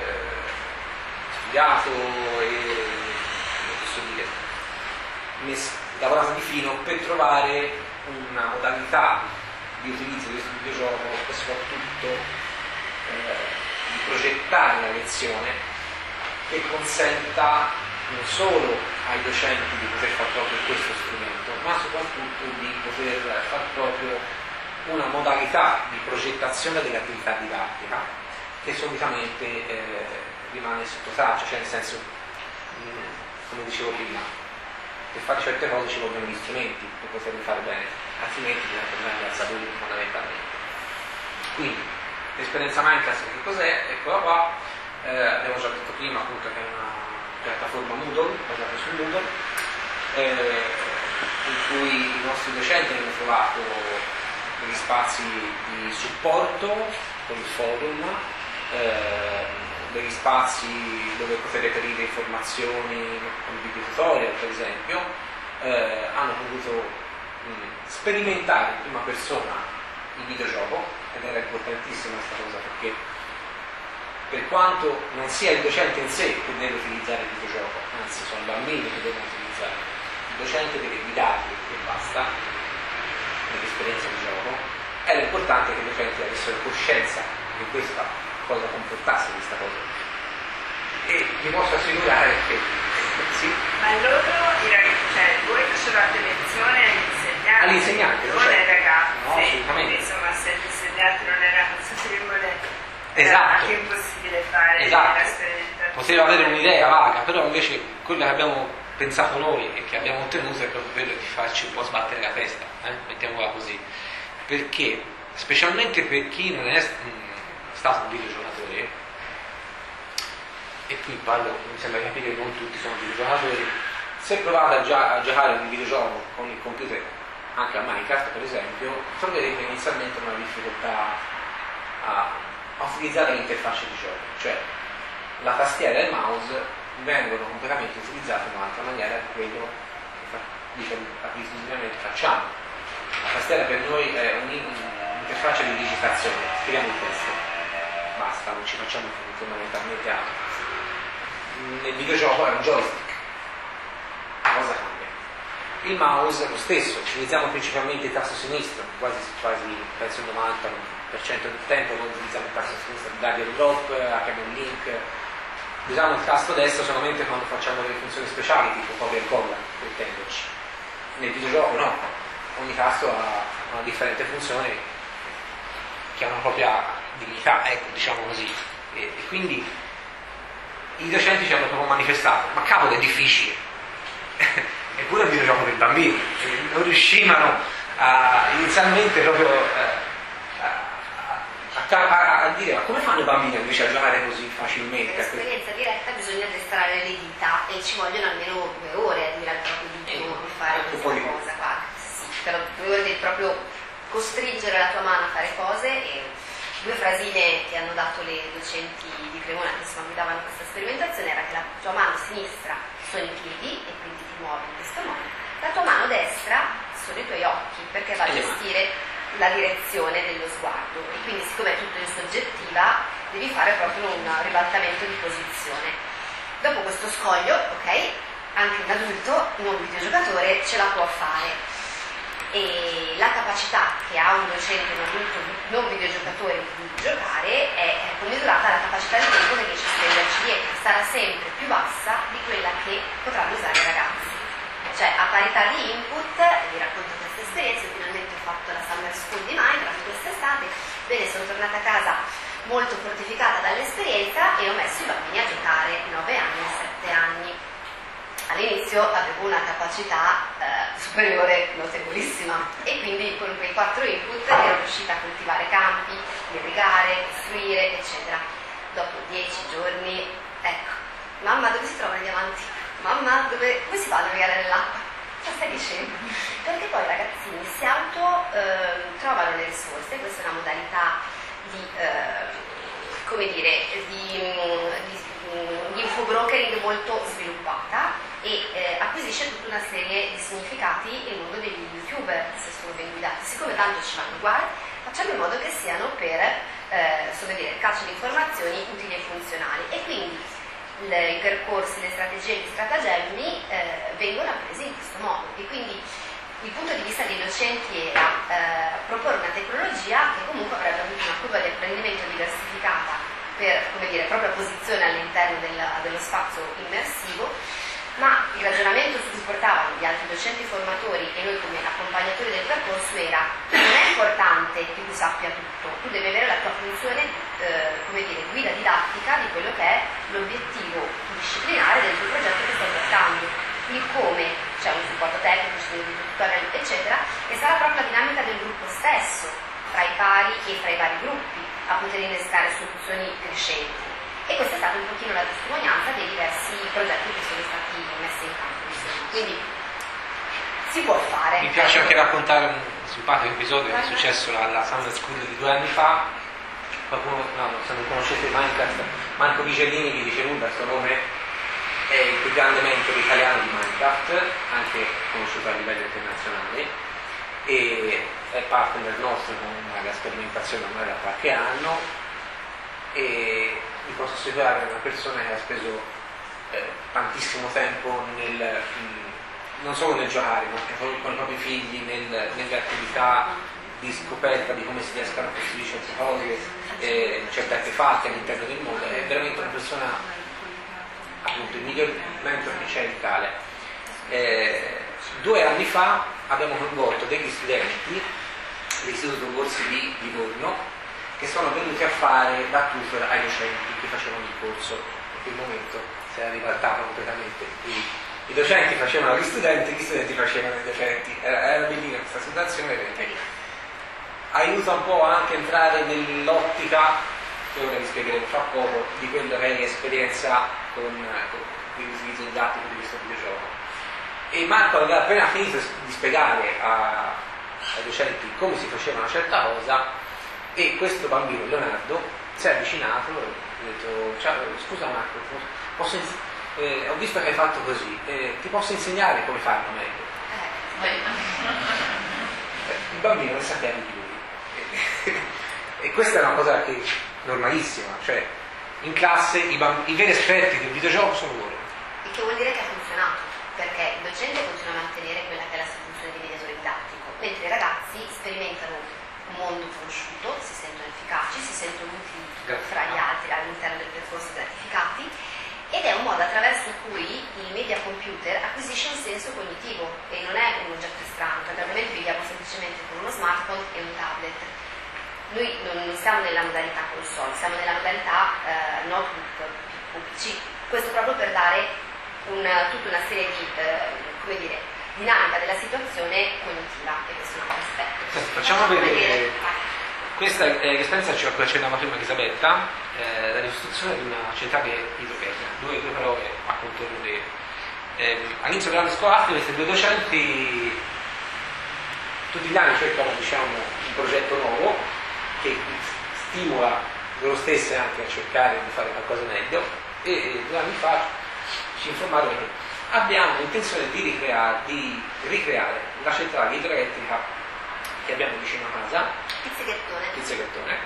lavorato di fino per trovare una modalità di utilizzo di questo videogioco e soprattutto di progettare la lezione che consenta non solo ai docenti di poter far proprio questo strumento, ma soprattutto di poter far proprio una modalità di progettazione dell'attività didattica che solitamente rimane sotto traccia, cioè nel senso, come dicevo prima, per fare certe cose ci vogliono gli strumenti per poterli fare bene, altrimenti diventa un grande alzatore fondamentalmente. Quindi l'esperienza Minecraft che cos'è? Eccola qua, abbiamo già detto prima appunto che è una piattaforma Moodle, basata su Moodle, in cui i nostri docenti hanno trovato degli spazi di supporto con il forum, degli spazi dove poter reperire informazioni con video tutorial per esempio, hanno potuto sperimentare in prima persona il videogioco, ed era importantissima questa cosa perché per quanto non sia il docente in sé che deve utilizzare il videogioco, anzi sono i bambini che devono utilizzare, il docente deve guidarli e basta nell'esperienza di gioco. Era importante che i docenti avessero coscienza che questa cosa comportasse questa cosa, e vi posso assicurare che sì. Ma loro, voi facevate lezione all'insegnante, non cioè, ai ragazzi, no, assolutamente. Insomma, se l'insegnante non era, esatto, era anche impossibile fare esatto. la sperimentazione. Poteva avere un'idea vaga, però invece quello che abbiamo pensato noi e che abbiamo ottenuto è proprio quello di farci un po' sbattere la testa, mettiamola così, perché specialmente per chi non è stato un videogiocatore, e qui parlo, mi sembra capire che non tutti sono videogiocatori, se provate a giocare un videogioco con il computer, anche a Minecraft per esempio, troverete inizialmente una difficoltà a utilizzare l'interfaccia di gioco, cioè la tastiera e il mouse vengono completamente utilizzati in un'altra maniera di quello che abitudinariamente facciamo. La tastiera per noi è un'interfaccia di digitazione, scriviamo il testo, basta, non ci facciamo fondamentalmente altro. Nel videogioco è un joystick, cosa cambia? Il mouse lo stesso, utilizziamo principalmente il tasto sinistro, quasi penso il 90% del tempo non utilizziamo il tasto sinistro, drag and drop, abbiamo un link, usiamo il tasto destro solamente quando facciamo delle funzioni speciali tipo copia e incolla, per intenderci. Nel videogioco no, ogni tasto ha una differente funzione che ha una propria dignità, ecco, diciamo così, e quindi i docenti ci hanno proprio manifestato, ma cavolo è difficile, eppure il videogioco per bambini, non riuscivano inizialmente proprio a dire ma come fanno i bambini invece a giocare così facilmente? Per esperienza diretta bisogna addestrare le dita e ci vogliono almeno 2 ore a dire al proprio dito per fare questa cosa qua. Sì, però 2 ore di proprio costringere la tua mano a fare cose e Due frasine che hanno dato le docenti di Cremona che insomma guidavano questa sperimentazione era che la tua mano sinistra sono i piedi e quindi ti muovi in questo modo, la tua mano destra sono i tuoi occhi perché va a gestire la direzione dello sguardo e quindi siccome è tutto in soggettiva devi fare proprio un ribaltamento di posizione. Dopo questo scoglio, ok, anche un adulto non videogiocatore ce la può fare. E la capacità che ha un docente, un adulto non videogiocatore di giocare è commisurata alla capacità di tempo che riesce a spenderci dietro, sarà sempre più bassa di quella che potranno usare i ragazzi. Cioè a parità di input, vi racconto questa esperienza, finalmente ho fatto la summer school di Minecraft quest'estate, bene, sono tornata a casa molto fortificata dall'esperienza e ho messo i bambini a giocare 9 anni e 7 anni. All'inizio avevo una capacità superiore notevolissima e quindi con quei 4 input ero riuscita a coltivare campi, irrigare, costruire, eccetera. Dopo 10 giorni, ecco, mamma dove si trovano i diamanti? Mamma come si fa a navigare nell'acqua? Cosa stai dicendo? Perché poi i ragazzini si trovano le risorse, questa è una modalità di infobrokering molto sviluppata e acquisisce tutta una serie di significati il mondo degli youtuber se sono ben guidati. Siccome tanto ci vanno guai, facciamo in modo che siano per caccia di informazioni utili e funzionali e quindi i percorsi, le strategie e gli stratagemmi vengono appresi in questo modo e quindi il punto di vista dei docenti era proporre una tecnologia che comunque avrebbe avuto una curva di apprendimento diversificata per propria posizione all'interno dello spazio immersivo, ma il ragionamento su cui portavano gli altri docenti formatori e noi come accompagnatori del percorso era non è importante che tu sappia tutto, tu devi avere la tua funzione guida didattica di quello che è l'obiettivo disciplinare del tuo progetto che stai portando, il come c'è un supporto tecnico, ci sono dei tutorial eccetera e sarà proprio la dinamica del gruppo stesso tra i pari e tra i vari gruppi a poter innescare soluzioni crescenti. E questa è stata un pochino la testimonianza dei diversi progetti che sono stati messi in campo, insomma. Quindi si può fare. Mi piace anche raccontare un simpatico episodio che è successo alla Summer School di 2 anni fa. Qualcuno, se non conoscete Minecraft, Marco Vigellini vi dice nulla, il suo nome è il più grande mentore italiano di Minecraft, anche conosciuto a livello internazionale, e è partner nostro con la sperimentazione ormai da qualche anno e vi posso assicurare una persona che ha speso tantissimo tempo non solo nel giocare ma anche con i propri figli nelle attività di scoperta di come si riescano a costruire certe cose, certe artefatti all'interno del mondo. È veramente una persona, appunto, il miglior mentore che c'è in Italia. 2 anni fa abbiamo coinvolto degli studenti dell'Istituto Borsi di Livorno che sono venuti a fare da tutor ai docenti che facevano il corso. In quel momento si era ribaltato completamente, quindi i docenti facevano gli studenti facevano i docenti. Era bellina questa situazione perché aiuta un po' anche a entrare nell'ottica, che ora vi spiegheremo fra poco, di quello che è l'esperienza con l'utilizzo didattico di questo videogioco. E Marco aveva appena finito di spiegare ai docenti come si faceva una certa cosa e questo bambino, Leonardo, si è avvicinato e ha detto: ciao, scusa Marco, ho visto che hai fatto così, ti posso insegnare come farlo meglio? Il bambino ne sapeva di lui e questa è una cosa che normalissima, cioè in classe i veri esperti del videogioco sono loro. Il che vuol dire che ha funzionato, perché il docente continua a mantenere quella che è la sua funzione di mediatore didattico, mentre i ragazzi sperimentano un mondo conosciuto, si sentono efficaci, si sentono utili fra gli altri all'interno del percorso gratificati, ed è un modo attraverso cui il media computer acquisisce un senso cognitivo e non è un oggetto estraneo, perché ovviamente viviamo semplicemente con uno smartphone e un tablet. Noi non siamo nella modalità console, siamo nella modalità notebook o PC, questo proprio per dare tutta una serie di dinamica della situazione cognitiva, e questo è un altro aspetto. Facciamo vedere questa è l'esperienza a cui accennava prima Elisabetta, dall'istituzione di una centrale idrotermica, due parole a contorno di all'inizio dell'anno scolastico questi 2 docenti tutti gli anni cercano un progetto nuovo che stimola loro stesse anche a cercare di fare qualcosa meglio, e 2 anni fa ci informarono che abbiamo intenzione di ricreare la centrale idroelettrica che abbiamo vicino a casa, Pizzeghettone,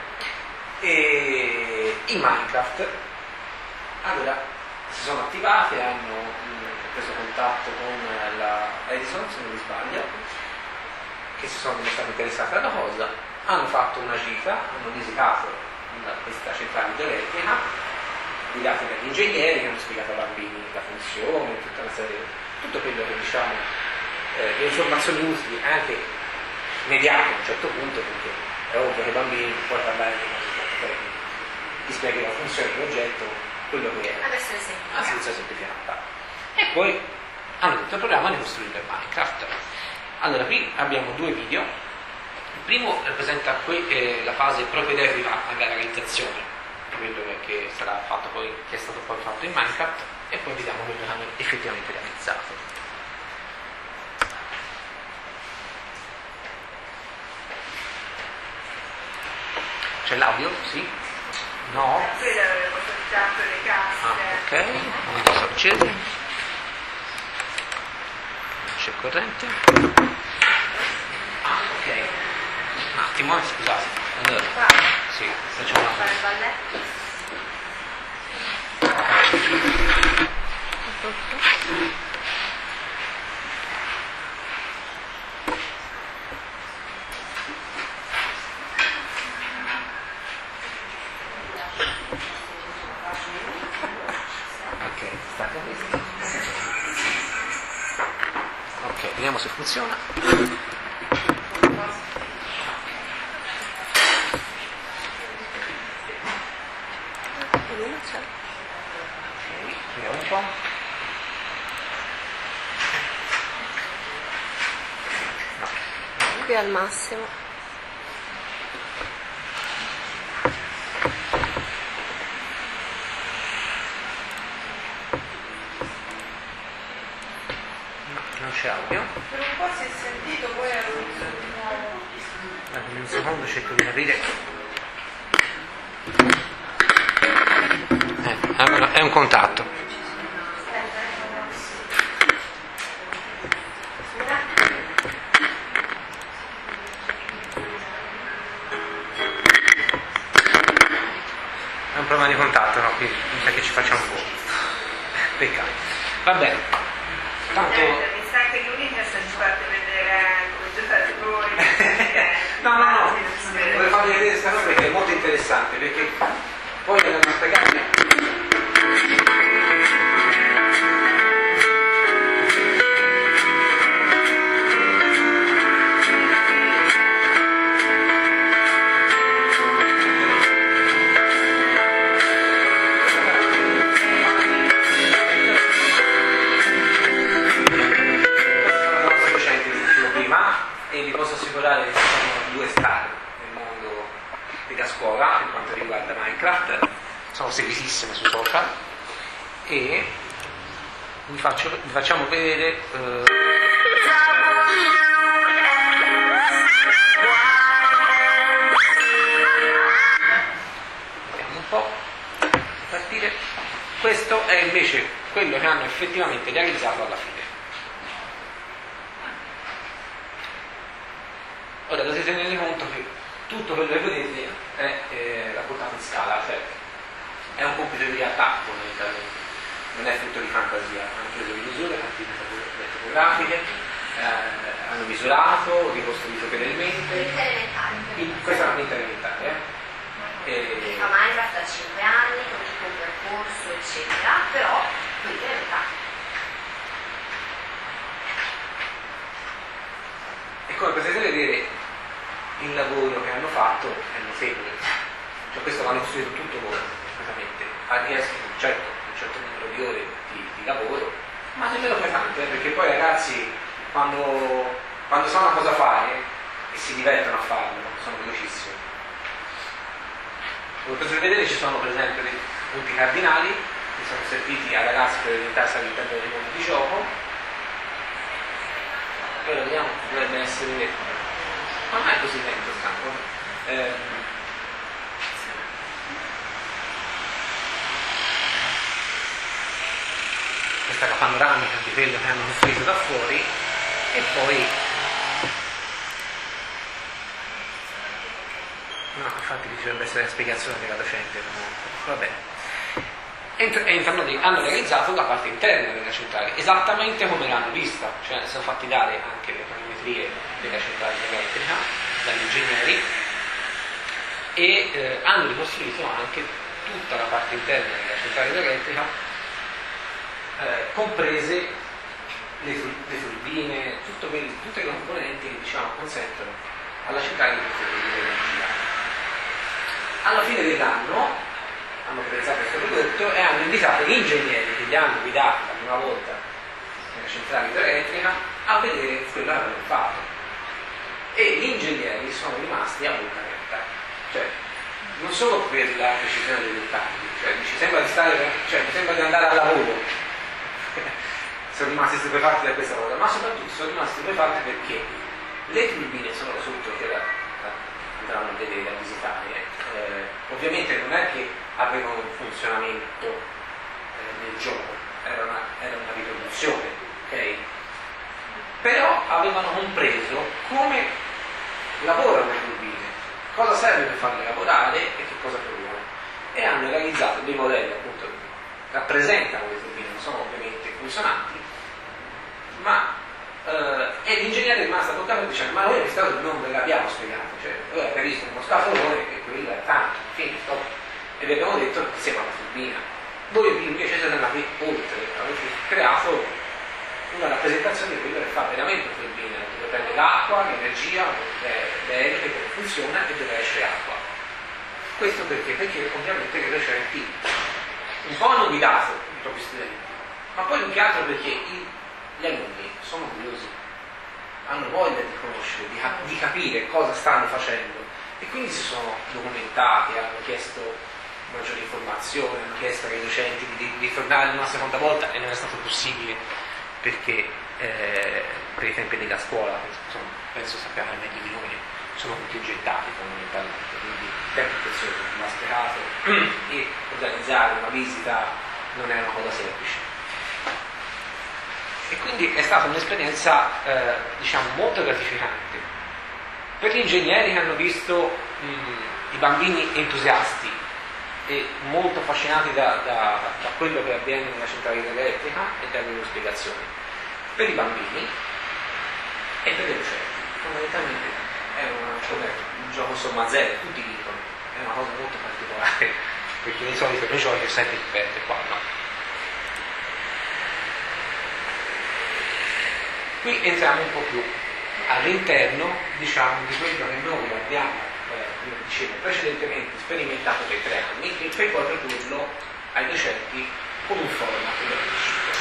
e in Minecraft. Allora si sono attivati, hanno preso contatto con la Edison, se non mi sbaglio, che si sono dimostrati interessati alla cosa, hanno fatto una gita, hanno visitato questa centrale idroelettrica, guidati dagli ingegneri che hanno spiegato ai bambini la funzione, tutta una serie di tutto quello che diciamo, le informazioni utili anche mediate a un certo punto, perché è ovvio che i bambini puoi parlare di cose tecniche, ti spieghi la funzione dell'oggetto, quello che è la soluzione semplificata, e poi hanno tutto il programma di costruire Minecraft. Allora, qui abbiamo 2 video. Il primo rappresenta la fase propedeutica alla realizzazione, quello che sarà fatto poi, che è stato poi fatto in Minecraft, e poi vediamo quello che hanno effettivamente realizzato. C'è l'audio? Sì? No? Quello avevo portato le casse. Ok, adesso accende. Non c'è corrente. Ok. Un attimo, scusate. Allora, sì, facciamo una Fare il balletto. Ok, state a ok, vediamo se funziona. Vediamo un po'. Qui al massimo. Non c'è audio. Per un po' si è sentito, poi ha iniziato di nuovo. In un secondo cerco di capire. È un contatto. È un problema di contatto, no? Quindi mi sa che ci facciamo un po'. Peccato. Va bene. Tanto. Mi sa che l'unica se ci fate vedere come giocate voi. No. Voglio farvi vedere questa cosa perché è molto interessante, perché poi andremo a spiegare. E vi posso assicurare che ci sono 2 star nel mondo della scuola per quanto riguarda Minecraft, sono seguitissime su social, e vi facciamo vedere vediamo un po' partire. Questo è invece quello che hanno effettivamente realizzato alla fine. Ora dovete tenere conto che tutto quello che vedete è la portata in scala, cioè è un compito di realtà fondamentalmente, non è frutto di fantasia. Hanno preso le misure, le topografiche, hanno misurato, ricostruito fedelmente. Questa è una vita elementare. Fa Minecraft da 5 anni, con tutto un percorso, eccetera, però vita elementare. E come potete vedere il lavoro che hanno fatto è notevole, cioè questo l'hanno costruito tutto loro completamente, ha richiesto un certo numero di ore di lavoro, ma nemmeno pesante, perché poi i ragazzi quando sanno cosa fare e si divertono a farlo sono velocissimi. Come potete vedere ci sono per esempio dei punti cardinali che sono serviti ai ragazzi per orientarsi all'interno del mondo di gioco. Ora vediamo, dovrebbe essere, ma non è così lento il campo. per la panoramica di quello che hanno costruito da fuori, e poi no, infatti ci dovrebbe essere la spiegazione della docente comunque. Vabbè, hanno realizzato la parte interna della centrale esattamente come l'hanno vista, cioè sono fatti dare anche le planimetrie della centrale elettrica dagli ingegneri, e hanno ricostruito anche tutta la parte interna della centrale elettrica, comprese le turbine, tutte le componenti che, diciamo, consentono alla centrale di costruire l'energia. Alla fine dell'anno hanno realizzato questo prodotto e hanno invitato gli ingegneri che li hanno guidati la prima volta nella centrale idroelettrica a vedere quello che avevano fatto, e gli ingegneri sono rimasti a bocca aperta, cioè non solo per la precisione dei dettagli, cioè mi sembra di andare al lavoro sono rimasti stupefatti da questa cosa, ma soprattutto sono rimasti stupefatti perché le turbine sono sotto, che andranno a vedere, a visitare, ovviamente non è che avevano un funzionamento nel gioco, era una riproduzione, ok? Però avevano compreso come lavorano le turbine, cosa serve per farle lavorare e che cosa producono, e hanno realizzato dei modelli, appunto, che rappresentano le turbine, non sono ovviamente funzionanti, ma e l'ingegnere è rimasto a bocca aperta dicendo: ma noi questa cosa non ve l'abbiamo spiegato, cioè voi avete visto uno scatolone e quello è tanto, fine, stop, e vi abbiamo detto che siamo alla turbina, voi invece siete andati oltre, avete creato una rappresentazione di quello che fa veramente la turbina, dove prende l'acqua, l'energia, l'aereo che funziona e dove esce acqua. Questo perché? Perché ovviamente le docenti un po' hanno guidato i propri studenti, ma poi più che altro perché gli alunni sono curiosi, hanno voglia di conoscere, di capire cosa stanno facendo, e quindi si sono documentati, hanno chiesto maggiori informazioni, hanno chiesto ai docenti di tornare una seconda volta, e non è stato possibile perché per i tempi della scuola, insomma, penso sappiate meglio di noi, sono contingentati fondamentalmente, quindi il tempo prezioso, mascherato, e organizzare una visita non è una cosa semplice. E quindi è stata un'esperienza diciamo molto gratificante per gli ingegneri che hanno visto i bambini entusiasti e molto affascinati da quello che avviene nella centrale elettrica e dalle loro spiegazioni, per i bambini e per le docenti. Fondamentalmente è un gioco somma zero, tutti dicono, è una cosa molto particolare, perché di solito noi giochi sempre ripete, qua no. Qui entriamo un po' più all'interno, diciamo, di quello che noi abbiamo, come dicevo precedentemente, sperimentato per 3 anni, e per poi produrlo ai docenti con un format da riuscita.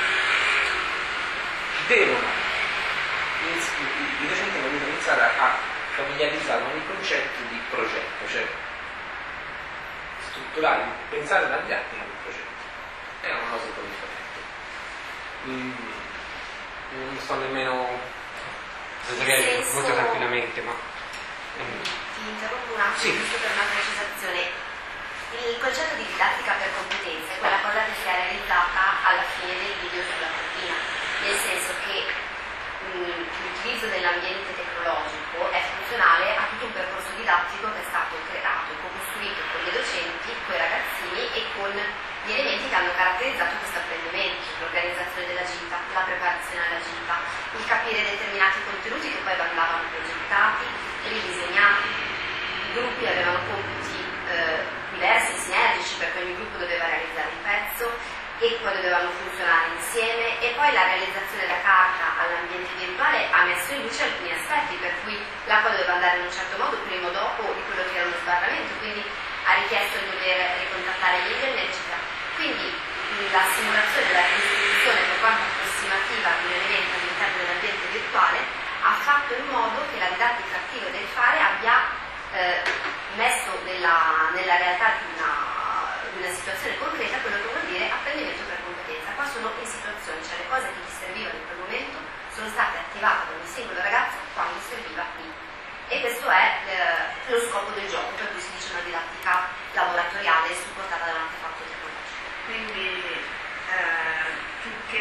I docenti hanno dovuto iniziare a familiarizzare con il concetto di progetto, cioè strutturare, pensare alla didattica del progetto. È una cosa un po' differente. Non sto nemmeno molto tranquillamente, ma ti interrompo un attimo, sì, giusto per una precisazione. Il concetto di didattica per competenze è quella cosa che si è realizzata alla fine del video sulla turbina, nel senso che l'utilizzo dell'ambiente tecnologico è funzionale a tutto un percorso didattico che è stato creato, co-costruito con le docenti, con i ragazzini e con gli elementi che hanno caratterizzato questo apprendimento: l'organizzazione della gita, la preparazione alla gita, il capire determinati contenuti che poi andavano progettati, ridisegnati. I gruppi avevano compiti diversi, sinergici, perché ogni gruppo doveva realizzare un pezzo e poi dovevano funzionare insieme, e poi la realizzazione da carta all'ambiente virtuale ha messo in luce alcuni aspetti, per cui l'acqua doveva andare in un certo modo prima o dopo di quello che era uno sbarramento, quindi ha richiesto di dover ricontattare gli ingegneri, eccetera. Quindi la simulazione, la restituzione, per quanto approssimativa, di un elemento all'interno dell'ambiente virtuale ha fatto in modo che la didattica attiva del fare abbia messo nella realtà di una situazione concreta quello che vuol dire apprendimento per competenza. Qua sono in situazione, cioè le cose che ti servivano in quel momento sono state attivate da ogni singolo ragazzo quando serviva lì. E questo è lo scopo del gioco, per cui si dice una didattica laboratoriale supportata da un artefatto tecnologico. Quindi più che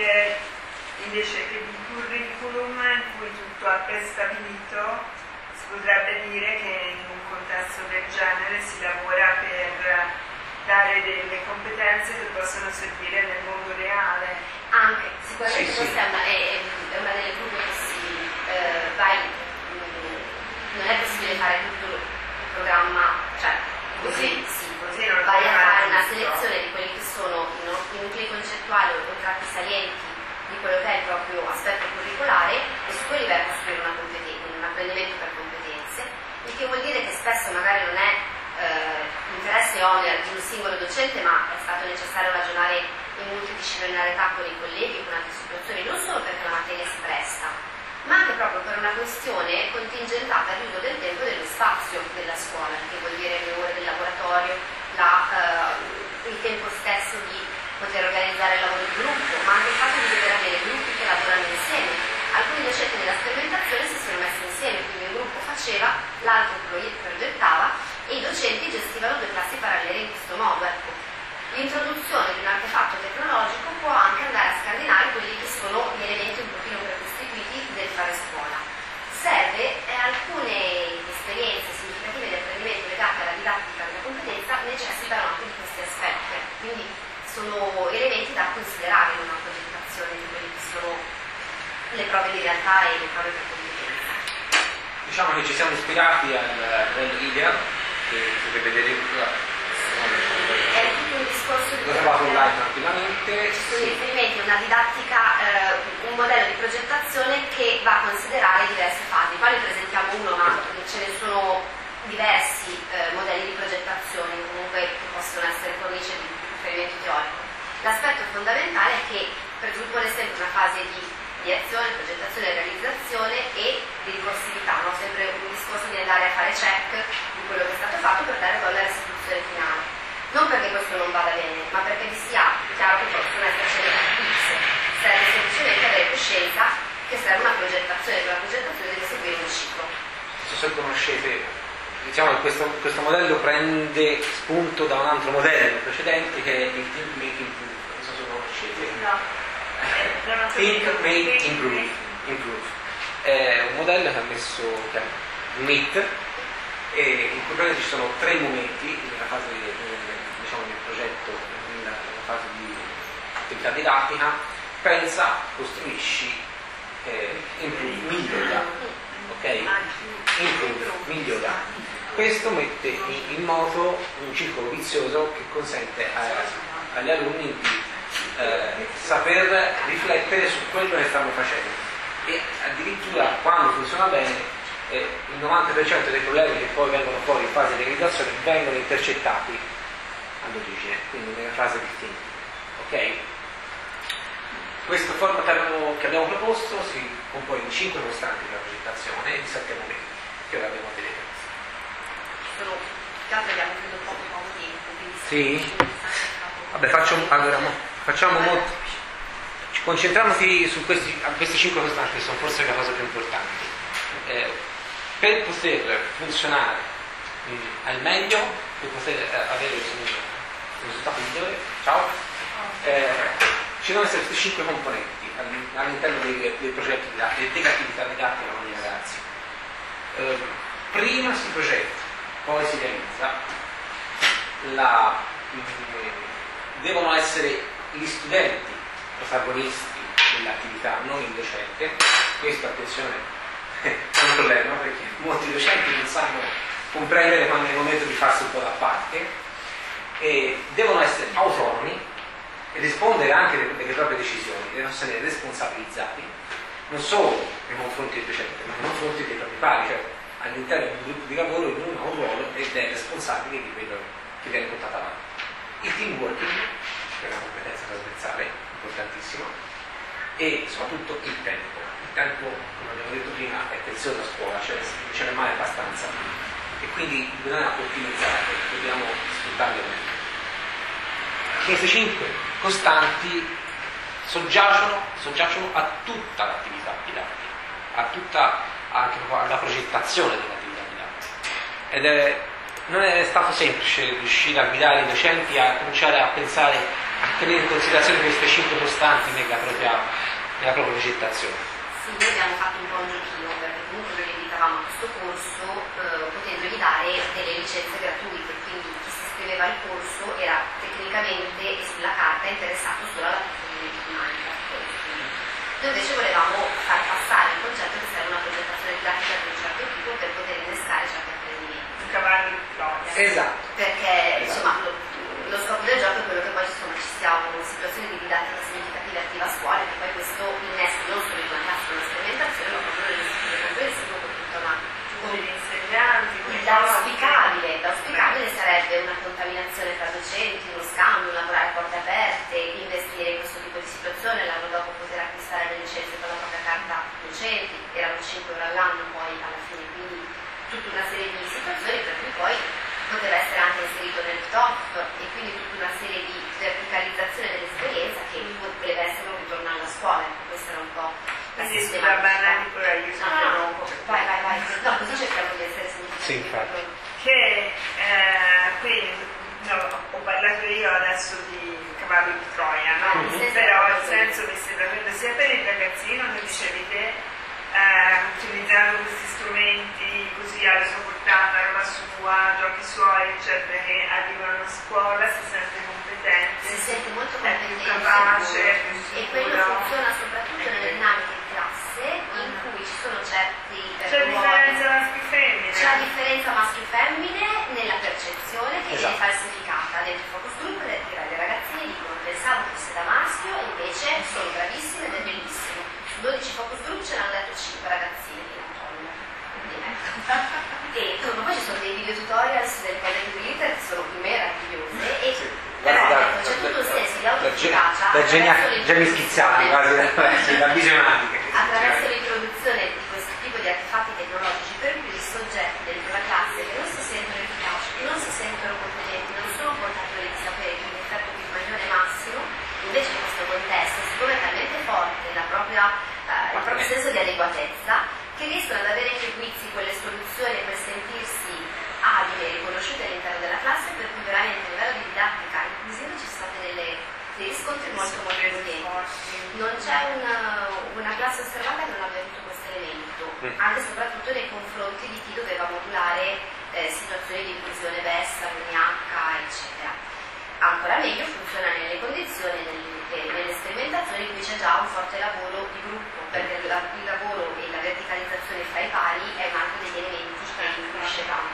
prestabilito, si potrebbe dire che in un contesto del genere si lavora per dare delle competenze che possono servire nel mondo reale. Anche, sicuramente Sì, questa è una delle cose che si vai, non è possibile fare tutto il programma, cioè così non vai a fare una tutto. selezione di quelli che sono i nuclei concettuali o i tratti salienti di quello che è il proprio aspetto curricolare e su quelli vai a costruire un apprendimento per competenze, il che vuol dire che spesso magari non è interesse o onere di un singolo docente, ma è stato necessario ragionare in multidisciplinarietà con i colleghi, con altre situazioni, non solo perché la materia si presta, ma anche proprio per una questione contingentata all'uso del tempo e dello spazio della scuola, che vuol dire le ore del laboratorio, il tempo stesso di poter organizzare il lavoro di gruppo, ma anche il fatto di dover avere gruppi che lavorano insieme. Alcuni docenti nella sperimentazione si sono messi insieme, quindi un gruppo faceva, l'altro progettava e i docenti gestivano due classi parallele in questo modo. Ecco. L'introduzione di un artefatto tecnologico può anche andare a scardinare quelli che sono gli elementi un pochino precostituiti del fare scuola. Serve alcune esperienze significative di apprendimento legate alla didattica della competenza necessitano anche di questi aspetti, quindi sono elementi da considerare in una progettazione di quelle che sono le prove di realtà e le prove per competenza. Diciamo che ci siamo ispirati al modello IDEA, che potete vedere È tutto un discorso di l'ho trovato online tranquillamente. ci sono riferimenti a una didattica, un modello di progettazione che va a considerare diverse fasi. Qua ne presentiamo uno, ma ce ne sono diversi modelli di progettazione comunque che possono essere cornice di riferimento teorico. L'aspetto fondamentale è che presuppone sempre una fase di azione, progettazione e realizzazione e di ricorsività, no? Sempre un discorso di andare a fare check di quello che è stato fatto per dare poi la restituzione finale. Non perché questo non vada bene, ma perché vi sia chiaro che possono esserci delle X. Serve semplicemente avere coscienza che serve una progettazione, che la progettazione deve seguire un ciclo. Non so se conoscete, diciamo che questo modello prende spunto da un altro modello precedente che è il Think Make Improve. Non so se lo conoscete. No. Think Make Improve. È un modello che ha messo MIT e in cui praticamente ci sono 3 momenti nella fase diciamo, del progetto, nella fase di attività didattica: pensa, costruisci, improve, migliora. Ok? Improve, migliora. Questo mette in moto un circolo vizioso che consente agli alunni di saper riflettere su quello che stanno facendo e addirittura quando funziona bene il 90% dei problemi che poi vengono fuori in fase di realizzazione vengono intercettati all'origine, quindi nella fase di thinking. Ok? Questo format che abbiamo proposto si compone di 5 costanti della progettazione e di 7 momenti che ora abbiamo a vedere. Sono, già abbiamo preso poco tempo, quindi Sì? Vabbè, facciamo molto. Concentriamoci su questi 5 costanti che sono forse la cosa più importante. Per poter funzionare al meglio, per poter avere un risultato migliore, ci devono essere questi 5 componenti all'interno dei progetti didattici, delle attività didattiche con i ragazzi. Prima si progetta, poi si realizza. Devono essere gli studenti protagonisti dell'attività, non il docente. Questo, attenzione, è un problema perché molti docenti non sanno comprendere quando è il momento di farsi un po' da parte e devono essere autonomi e rispondere anche delle proprie decisioni, devono essere responsabilizzati non solo nei confronti del docente ma nei confronti dei propri pari, cioè all'interno di un gruppo di lavoro ognuno ha un ruolo ed è responsabile di quello che viene portato avanti. Il team working, che è una competenza trasversale importantissima, e soprattutto il tempo. Il tempo, come abbiamo detto prima, è prezioso a scuola, cioè non ce n'è mai abbastanza e quindi bisogna ottimizzarlo, dobbiamo sfruttarlo meglio. Queste 5 costanti soggiacciono a tutta l'attività didattica, a tutta anche alla progettazione dell'attività didattica. Non è stato semplice riuscire a guidare i docenti a cominciare a pensare, a tenere in considerazione queste 5 costanti nella propria progettazione. Sì, noi abbiamo fatto un po' un giochino per iscrivevamo a questo corso potendogli dare delle licenze gratuite, quindi chi si iscriveva al corso era tecnicamente e sulla carta interessato solo alla funzione di Minecraft. Noi invece volevamo far passare il concetto che serve una progettazione didattica di un certo tipo per poter innescare certi apprendimenti. Un cavallo di Troia. Esatto. Perché insomma lo scopo del gioco è quello che poi insomma, ci siano situazioni di didattica significativa attiva a scuola, e che poi questo innesca non solo in una classe di sperimentazione, ma proprio nell'istituto con tutta una Con gli insegnanti, con i l'auspicabile sarebbe una contaminazione tra docenti, uno scambio, lavorare a porte aperte, investire in questo tipo di situazione, l'anno dopo poter acquistare le licenze con la propria carta docenti, erano 5 euro all'anno poi alla fine, quindi tutta una serie di situazioni per cui poi poteva essere anche inserito nel top, e quindi tutta una serie di verticalizzazione dell'esperienza che poteva essere un ritorno alla scuola. Questo era un po' la sistematica. Io vai. No, così cerchiamo di essere significativi. Sì, infatti. Che quindi ho parlato io adesso di cavallo di Troia, no? Però il senso mi sembra quello sia per il ragazzino che dicevi te, utilizzando questi strumenti così alla sua portata, roba sua, giochi suoi, eccetera, che arrivano a scuola, si sente competente, si sente molto è competente, più capace, e quello funziona soprattutto nelle dinamiche di classe in cui ci sono certi c'è differenza maschio-femmine. C'è la differenza maschio-femmine nella percezione che viene falsificata. Dentro il focus group le ragazzine dicono pensavo fosse da maschio e invece sono bravissime ed è bellissimo. Su 12 focus group ce l'hanno detto 5 ragazzine di Antonio. E poi ci sono dei video tutorials delle cose di glitter che sono meravigliose e però c'è tutto un senso di autoefficacia geni schizzati quasi da visionati attraverso l'introduzione di questo tipo di artefatti tecnologici per cui i soggetti dentro la classe che non si sentono efficaci, che non si sentono competenti, non sono portatori di sapere, quindi l'effetto Pigmalione massimo, invece in questo contesto, siccome è talmente forte il proprio senso di adeguatezza, che riescono ad avere quei guizzi, quelle soluzioni, quel sentirsi abili e riconosciuti all'interno della classe, per cui veramente a livello di didattica inclusiva ci sono state dei riscontri molto evidenti. Non c'è una classe osservata che non abbia avuto questo elemento, anche e soprattutto nei confronti di chi doveva modulare situazioni di inclusione VESTA, UNIH, eccetera. Ancora meglio funziona nelle condizioni, nelle sperimentazioni in cui c'è già un forte lavoro di gruppo, perché il lavoro e la verticalizzazione fra i pari è un altro degli elementi che influisce tanto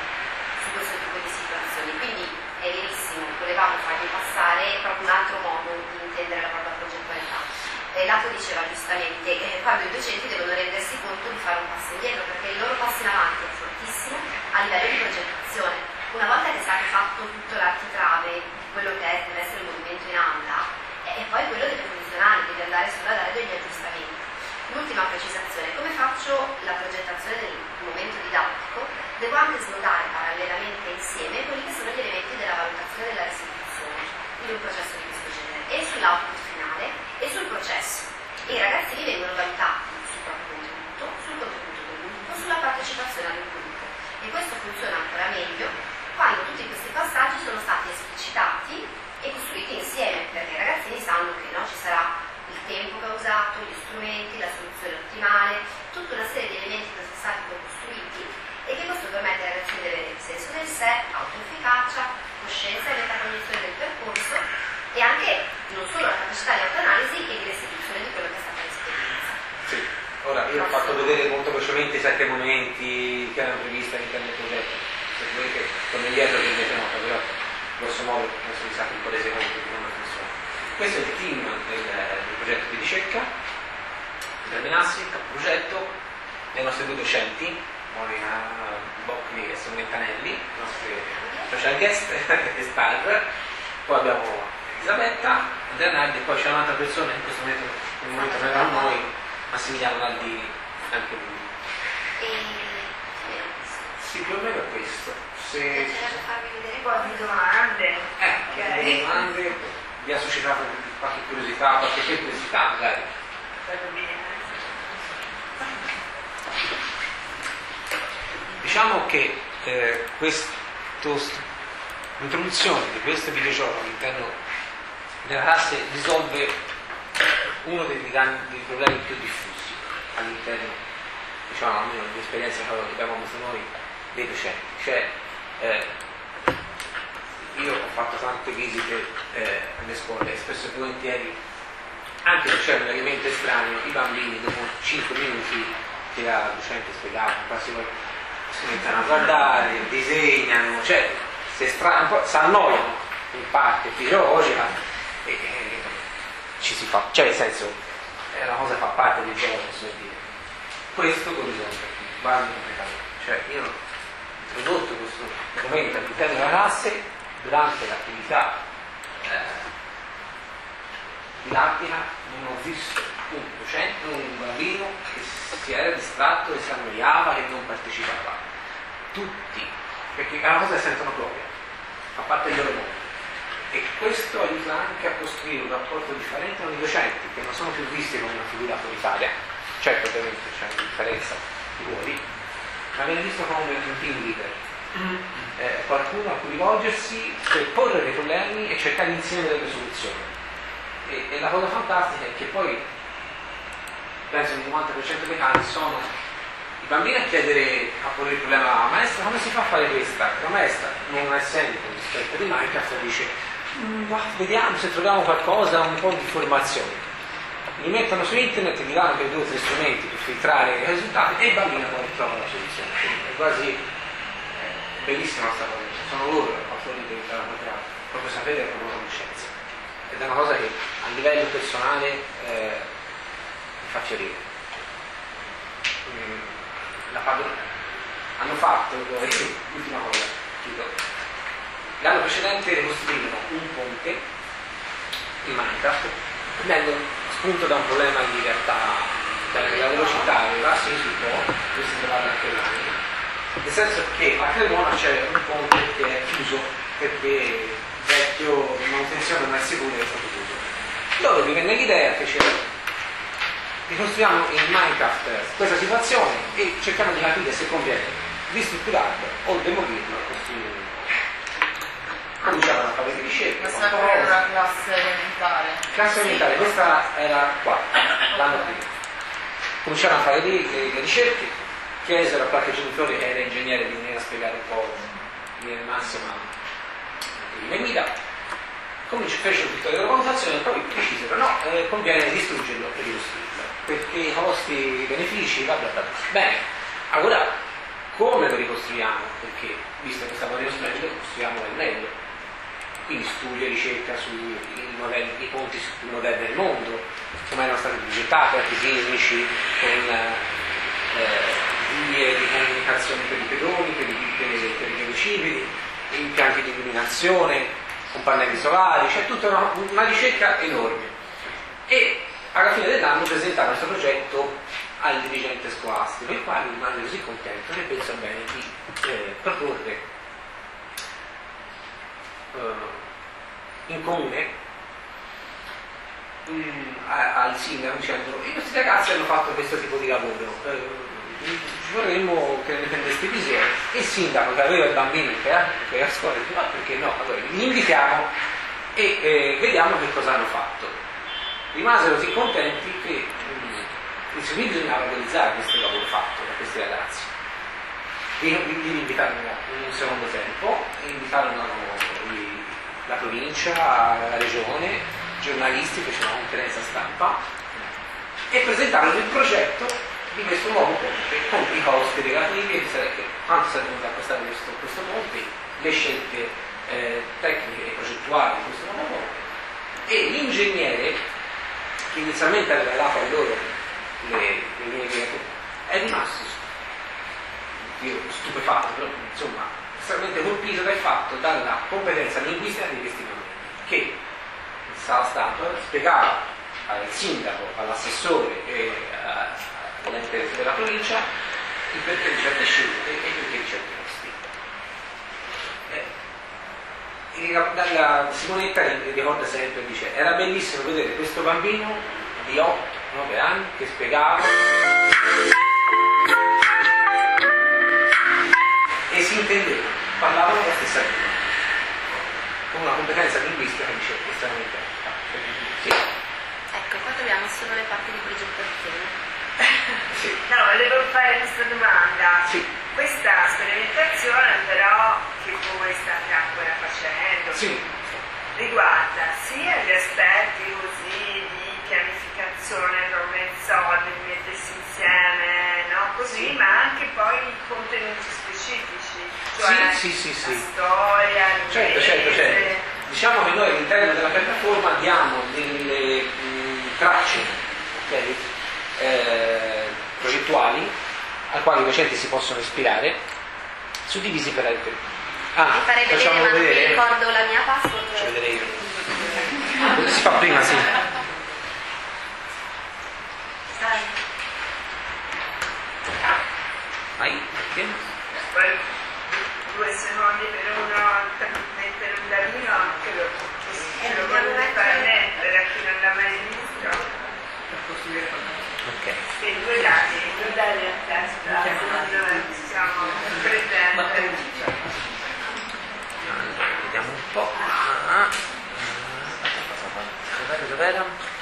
su questo tipo di situazioni. Quindi è verissimo, volevamo farvi passare proprio un altro modo di intendere la propria progettualità. Lato diceva giustamente quando i docenti devono rendersi conto di fare un passo indietro, perché il loro passo in avanti è fortissimo a livello di progettazione. Una volta che è stato fatto tutto l'architrave di quello che deve essere il movimento in aula, e poi quello deve funzionare, deve andare solo a dare degli aggiustamenti. L'ultima precisazione: come faccio la progettazione del momento didattico, devo anche snodare parallelamente insieme quelli che sono gli elementi della valutazione della restituzione in un processo di questo genere, e sull'output finale e sul processo. E i ragazzini vengono valutati sul proprio contenuto, sul contenuto del gruppo, sulla partecipazione al gruppo, e questo funziona ancora meglio quando tutti questi passaggi sono stati esplicitati e costruiti insieme, perché i ragazzini sanno che ci sarà il tempo che ha usato, gli strumenti, la soluzione ottimale, tutta una serie di elementi che sono stati costruiti, e che questo permette ai ragazzini di avere il senso del sé, autoefficacia, coscienza e metacognizione del percorso, e anche non solo la capacità di autoanalisi e di restituzione di quello che è stata l'esperienza. Sì. Ora io ho fatto vedere molto velocemente i 7 momenti che erano previsti all'interno del progetto, se volete con indietro che invece nota, però grosso modo adesso vi sapete un po' l'esempio di come funziona. Questo è il team del progetto di ricerca, del Benassi, il capoprogetto, le nostre 2 docenti, Monica Boccoli e Simone Canelli, i nostri social guest e star, poi abbiamo Elisabetta, Andrea Nardi, e poi c'è un'altra persona in questo momento non era noi, Massimiliano Naldini, anche lui. Sì, più o meno è questo. Se farvi vedere un po' di domande. delle domande, vi ha suscitato qualche curiosità, qualche perplessità, magari. Diciamo che l'introduzione di questo videogioco all'interno della classe risolve uno dei problemi più diffusi all'interno diciamo almeno l'esperienza che abbiamo avuto noi dei docenti. Cioè, io ho fatto tante visite alle scuole e spesso e volentieri, anche se c'è un elemento estraneo, i bambini dopo 5 minuti che la docente spiegava, quasi si mettono a guardare, disegnano, cioè si annoiano in parte fisiologica e ci si fa, cioè nel senso è una cosa che fa parte del gioco, possiamo dire. Questo con guardi completamente, cioè io ho introdotto questo documento all'interno della classe durante l'attività didattica, non ho visto un bambino che si era distratto e si annoiava e non partecipava. Tutti, perché è una cosa che sentono proprio, fa parte del loro mondo. E questo aiuta anche a costruire un rapporto differente con i docenti, che non sono più visti come una figura autoritaria, certo ovviamente c'è una differenza di ruoli, ma viene visto come un team leader, qualcuno a cui rivolgersi per porre dei problemi e cercare insieme delle soluzioni. E la cosa fantastica è che poi penso che il 90% dei casi sono i bambini a chiedere, a porre il problema alla maestra: come si fa a fare questa? La maestra, non essendo un esperto di Minecraft, dice vediamo se troviamo qualcosa, un po' di informazioni. Li mettono su internet, gli danno per 2 o 3 strumenti per filtrare i risultati e il bambino poi trova la soluzione. È quasi bellissima questa cosa, sono loro gli autori della proprio sapere e la propria conoscenza. Ed è una cosa che a livello personale mi fa fiorire. Hanno fatto, l'ultima cosa, l'anno precedente ricostruivano un ponte in Minecraft prendendo spunto da un problema di realtà, cioè la velocità dei passi sul po', questo si trovava anche online, nel senso che a Cremona c'è un ponte che è chiuso perché vecchio di manutenzione non è sicuro e è stato chiuso. Loro mi venne l'idea che ricostruiamo in Minecraft questa situazione e cerchiamo di capire se conviene ristrutturarlo o demolirlo e costruire un cominciavano a fare delle ricerche. Questa era una classe elementare. Classe elementare, questa era quarta, l'anno prima. Cominciarono a fare le ricerche, chiesero a qualche genitore che era ingegnere di venire a spiegare un po' in massima linea guida, fecero tutte le loro valutazioni e poi decisero no, conviene distruggerlo e ricostruirlo, perché i costi, i benefici, bla bla bla. Bene, allora come lo ricostruiamo? Perché visto che stiamo ricostruendo, costruiamo al meglio. Quindi studio e ricerca sui ponti più moderni del mondo, come erano stati progettati, antisismici, con vie di comunicazione per i pedoni, per i velocipedi, impianti di illuminazione, con pannelli solari, c'è tutta una ricerca enorme. E alla fine dell'anno presentare questo progetto al dirigente scolastico, il quale rimane così contento che pensa bene di proporre in comune al sindaco dicendo: i nostri ragazzi hanno fatto questo tipo di lavoro, vorremmo che ne prendeste visione. E il sindaco, che aveva i bambini che era a scuola, dice: ma perché no? Allora li invitiamo e vediamo che cosa hanno fatto. Rimasero così contenti che bisognava valorizzare questo lavoro fatto da questi ragazzi. Li invitarono in un secondo tempo, invitarono la provincia, la regione, giornalisti, fecero una conferenza stampa e presentarono il progetto di questo nuovo ponte con i costi relativi, quanto sarebbe dovuto costare questo ponte, le scelte tecniche e progettuali di questo nuovo ponte. E l'ingegnere, che inizialmente aveva dato a loro le linee guida, è rimasto stupefatto, però insomma estremamente colpito dal fatto, dalla competenza linguistica di questi bambini, che in sala stampa spiegava al sindaco, all'assessore e all'ente della provincia il perché di certe scelte e il perché di certi costi. La Simonetta ricorda sempre, dice: era bellissimo vedere questo bambino di 8-9 anni che spiegava e si intendeva, parlavano la stessa lingua, con una competenza linguistica che dice estremamente. Sì. Ecco, qua troviamo solo le parti di progettazione. Sì. No, volevo fare questa domanda. Sì. Questa sperimentazione però che voi state ancora facendo Sì. riguarda sia gli aspetti così di pianificazione, organizzazione, di mettersi insieme, no? Così, ma anche poi i contenuti specifici, cioè Sì. la storia, Certo. Diciamo che noi all'interno della piattaforma diamo delle tracce, ok? Progettuali al quali i docenti si possono ispirare, suddivisi per altri. Mi farei vedere, facciamo ma non mi vedere? ricordo la mia password. Faccio vedere io. Così si fa prima, sì. Vai, perché? Poi 2 secondi per uno per mettere un danino anche lo potete fare mettere a chi non l'ha mai visto. Ok. Sì, 2 dadi a testa, dove siamo presenti. Allora, vediamo un po'. Dov'era?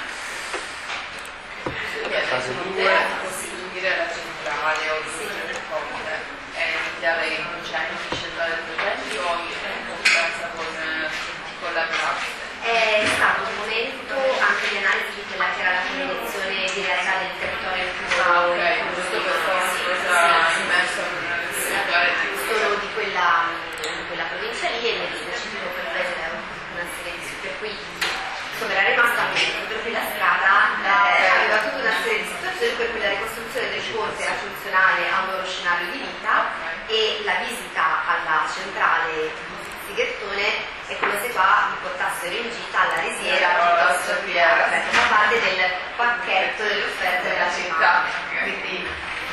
Fase 2. Costituire la centrale o il comune e iniziare i concetti, scelta dei progetti o in conferenza con la classe. È stato un momento anche di analisi di quella che era la condizione di realtà del territorio in cui Giusto per cosa immerso solo di quella provincia lì e nello specifico per prendere una serie di per cui insomma era rimasta a me perché la strada aveva tutta una serie di situazioni per cui la ricostruzione del ponte era funzionale a un loro scenario di vita e la visita alla centrale di Sighettone è come se qua mi portassero in gita alla risiera piuttosto che fa parte del pacchetto delle offerte della città, quindi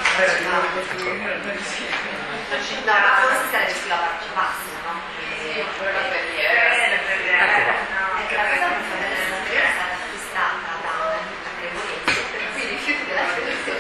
no, ma forse sarebbe sulla parte bassa, no? È che la cosa che fa vedere la carriera è stata acquistata da Cremonese, per cui i rifiuti della televisione.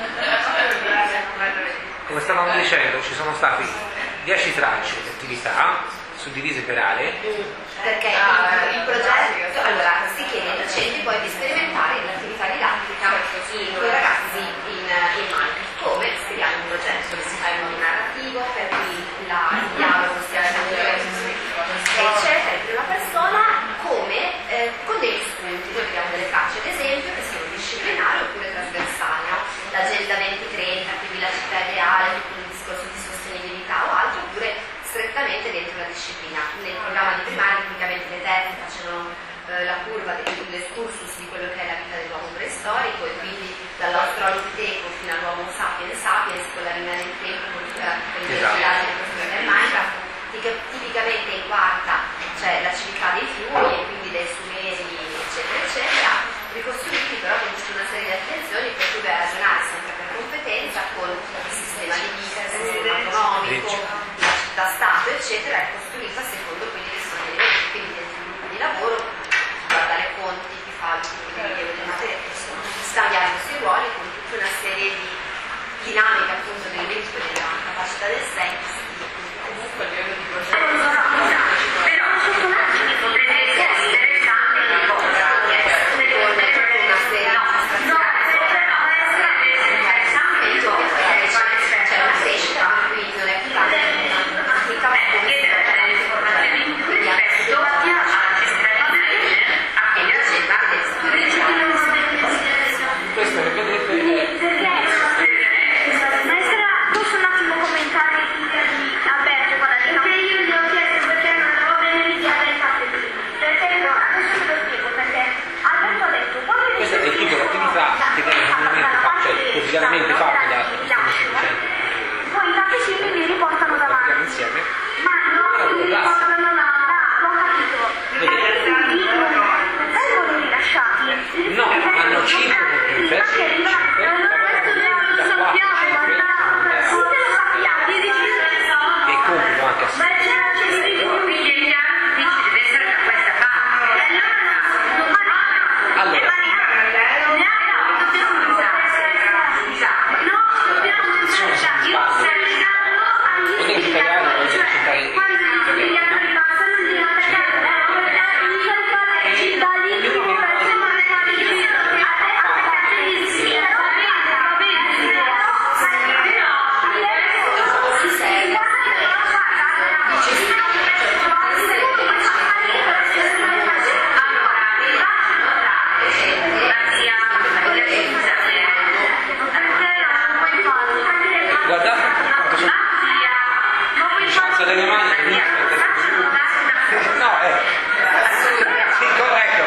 Come stavamo dicendo, ci sono stati 10 tracce di attività suddivise per aree. Perché il progetto, allora si chiede ai docenti poi di sperimentare l'attività didattica con i ragazzi in Minecraft. Come scriviamo un progetto? Si fa in modo narrativo, per cui il dialogo si eccetera, in prima persona, come con degli spunti. Noi abbiamo delle tracce ad esempio che sono disciplinari oppure trasversali, no? L'agenda 2030, quindi la città ideale, tutto un discorso di sostenibilità o altro, oppure strettamente dentro la disciplina. Nel programma di primaria tipicamente le terze facevano la curva dell'excursus di quello che è la vita dell'uomo preistorico e quindi dall'australopiteco fino all'uomo sapiens sapiens con la linea del tempo con tutta la complessità delle cose del Minecraft. Tipicamente in quarta c'è la civiltà dei fiumi e quindi dei sumeri eccetera, ricostruiti però con tutta una serie di attenzioni per cui vai a ragionare sempre per competenza con il sistema di vita, il sistema economico, la città-stato eccetera, è costruita secondo quelli che sono gli elementi, quindi del gruppo di lavoro, guardare conti, chi fa il tipo di rilievo di materia, scambiare questi ruoli con tutta una serie di dinamiche appunto dell'input e della capacità del senso. Comunque a livello di progetto però sotto un attimo potrebbe essere interessante una cosa Una serie c'è una crescita per cui non è più tanto tecnica ma come quindi anche Questo perché maestra, posso un attimo commentare alzo delle mani. No, sì, corretto.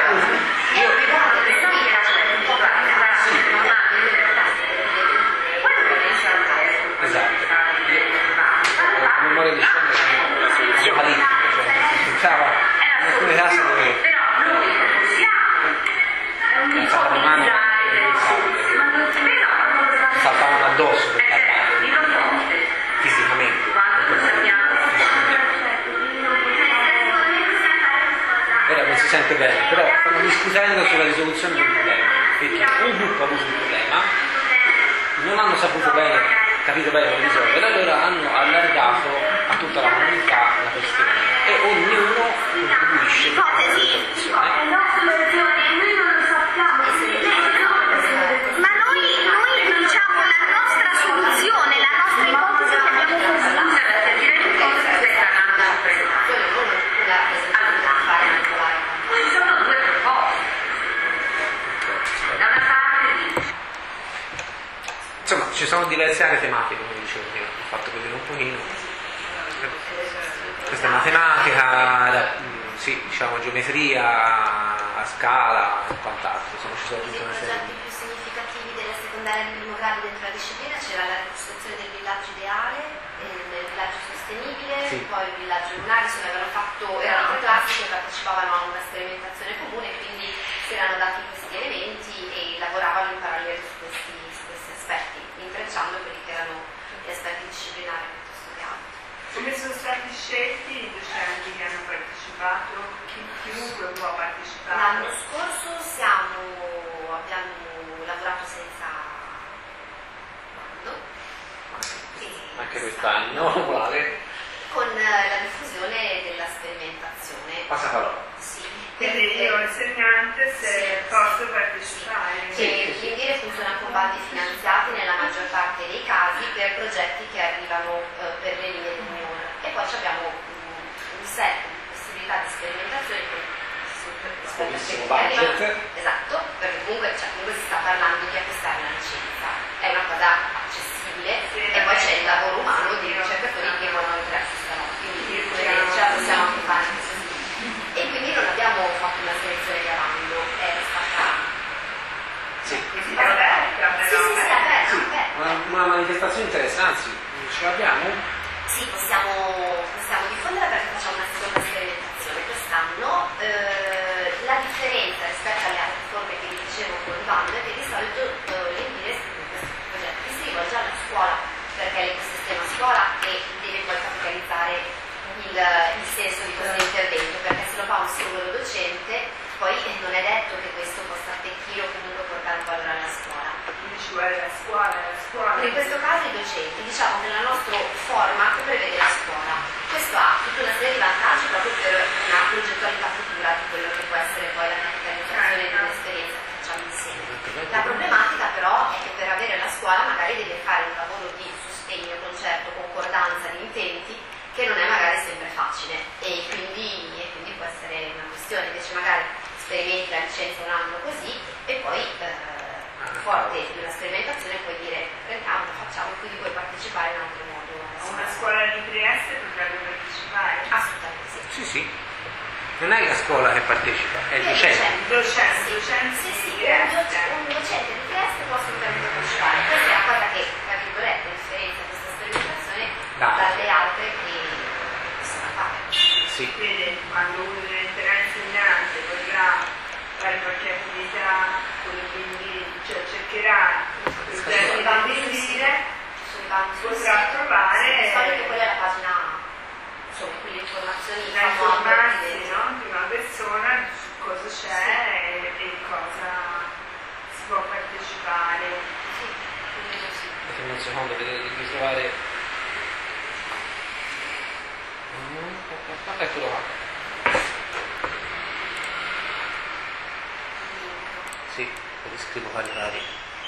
Esatto. La memoria di scena è apocalittica, cioè si pensava in alcune case dove alzava le mani saltavano addosso per parlare fisicamente. Ora non si sente bene, però stanno discutendo sulla risoluzione del problema, perché un gruppo ha avuto un problema, non hanno saputo bene, capito bene come risolvere, allora hanno allargato a tutta la comunità la questione e ognuno contribuisce con la soluzione. Ma noi diciamo la nostra soluzione, la nostra ipotesi che abbiamo formulato. Ci sono due proposte. Da una parte dice Insomma, ci sono diverse aree tematiche, come dicevo prima, ho fatto vedere un pochino. Questa è matematica, sì, diciamo geometria a scala e quant'altro, insomma ci sono tutta una I serie progetti più significativi della secondaria di primo grado dentro la disciplina c'era la ricostruzione del villaggio ideale, del villaggio sostenibile, Sì. poi il villaggio lunare, insomma erano tre classi che partecipavano a una sperimentazione comune, quindi si erano dati questi elementi e lavoravano in parallelo su questi aspetti, intrecciando quelli che erano gli aspetti disciplinari piuttosto che altri. Come sono stati scelti i docenti che hanno partecipato? Chiunque può partecipare? L'anno scorso abbiamo lavorato senza bando. anche quest'anno, uguale. Con la diffusione della sperimentazione. Passa parola. Sì. Quindi io insegnante se posso partecipare. L'Indire funziona con bandi finanziati nella maggior parte dei casi per progetti che arrivano per le linee d'unione. E poi abbiamo un set di possibilità di sperimentazione Pochissimo budget. Esatto, perché comunque si sta parlando di acquistare una licenza. È una cosa accessibile e poi c'è il lavoro umano di ricercatori che vogliono entrare su questa nota. Quindi ce la possiamo anche fare così. E quindi non abbiamo fatto una selezione di avanzo, è stata Sì. Quindi è aperta, sì, è aperta. Una manifestazione interessante, anzi, ce l'abbiamo? Sì, possiamo diffondere perché facciamo una seconda sperimentazione quest'anno. La differenza rispetto alle altre forme che vi dicevo con bando è che di solito l'Indire in questi progetti si rivolge alla scuola perché è l'ecosistema scuola e deve poi capitalizzare il senso di questo intervento, perché se lo fa un singolo docente poi non è detto che questo possa attecchire o comunque portare un valore alla scuola. Quindi ci vuole la scuola. In questo caso i docenti, diciamo che nel nostro format prevede la scuola. Questo ha tutta una serie di vantaggi proprio per una progettualità futura di quello che può essere poi la capitalizzazione di un'esperienza che facciamo insieme. La problematica però è che per avere la scuola magari deve fare un lavoro di sostegno, concerto, concordanza di intenti che non è magari sempre facile e quindi può essere una questione, invece magari sperimenti la licenza un anno così e poi forte di una sperimentazione puoi dire prendiamo, facciamo e quindi puoi partecipare in altro modo. Una scuola di Trieste potrebbe partecipare? Assolutamente sì. Sì, sì. Non è la scuola che partecipa, è il docente. Docente Sì, di sì, Trieste. un docente di Trieste può assolutamente partecipare. Questa è la cosa che, tra virgolette, differenzia questa sperimentazione dalle altre che possono fare. Sì. Quindi quando uno diventerà insegnante potrà fare qualche attività con i bambini, cioè cercherà progetti da definire, potrà trovare Di solito quella è la pagina, insomma, quelle informazioni da informarsi, no? Di una persona su cosa c'è e cosa si può partecipare. Sì, quindi sì. Aspetta un secondo, vedete di trovare. Eccolo qua. Sì, poi scrivo vari.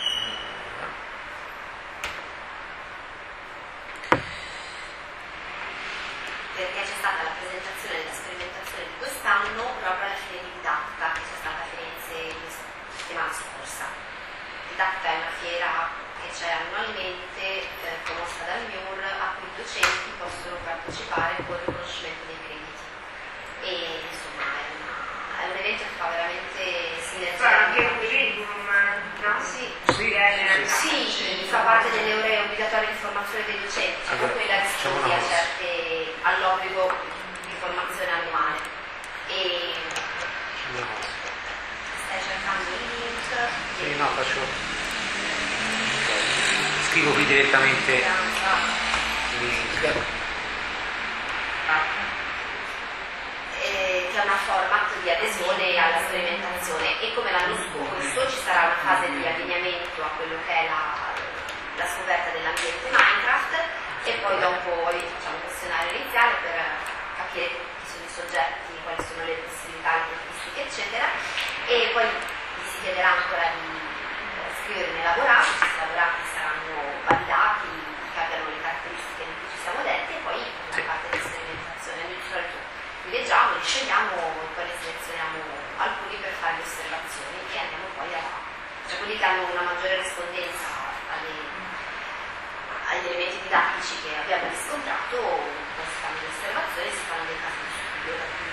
Perché c'è stata la presentazione della sperimentazione di quest'anno proprio alla fine di Didacta, che c'è stata a Firenze la settimana scorsa. Didacta è una fiera che c'è annualmente promossa dal MIUR a cui i docenti possono partecipare scrivo qui direttamente che è una format di adesione alla sperimentazione, e come l'anno scorso ci sarà una fase di allineamento a quello che è la scoperta dell'ambiente Minecraft, e poi dopo facciamo un questionario iniziale per capire chi sono i soggetti, quali sono le possibilità, le tempistiche eccetera, e poi si chiederà ancora di scrivere un elaborato, questi elaborati saranno validati, che abbiano le caratteristiche di cui ci siamo detti, e poi una parte di sperimentazione. Noi di solito li leggiamo, li scegliamo e poi ne selezioniamo alcuni per fare le osservazioni, e andiamo poi cioè quelli che hanno una maggiore rispondenza agli elementi didattici che abbiamo riscontrato, poi si fanno le osservazioni, si fanno dei casi di studio da cui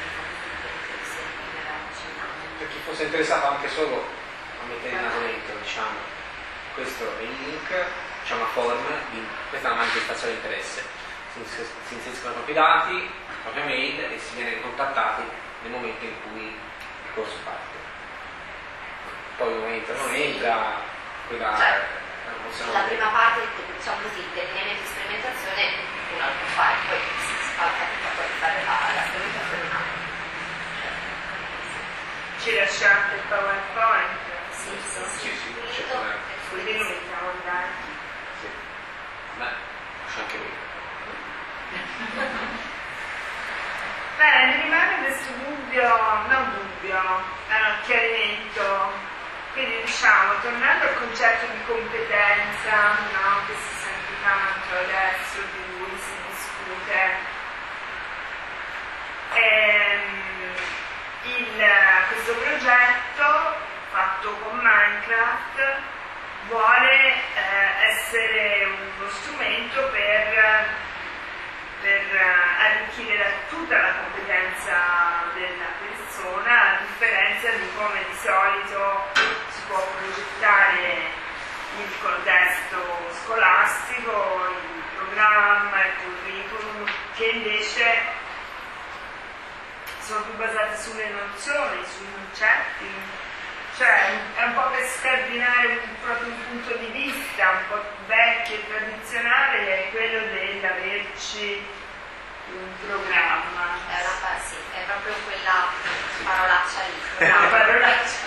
per chi fosse interessato anche solo a mettere in naso dentro, diciamo, questo è il link, c'è una form, questa è una manifestazione di interesse, si inseriscono i propri dati, la propria mail, e si viene contattati nel momento in cui il corso parte. Poi uno entra, non entra, quella la prima parte, diciamo così, del delineamento di sperimentazione uno può fare, poi si fa la fatica poi di fare la sperimentazione. Ci lasciate il PowerPoint? Sì, quindi lo mettiamo andare. Sì. Beh, lascia anche lui. Bene, mi rimane questo dubbio, non dubbio, chiarimento. Quindi diciamo, tornando al concetto di competenza, no, che si sente tanto adesso, di cui si discute, questo progetto fatto con Minecraft vuole essere uno strumento per arricchire tutta la competenza della persona, a differenza di come di solito si può progettare il contesto scolastico, il programma, il curriculum, che invece sono più basati sulle nozioni, sui concetti, cioè è un po' per scardinare proprio un punto di vista un po' vecchio e tradizionale, che è quello dell'averci un programma. Sì, è proprio quella parolaccia lì. Una parolaccia.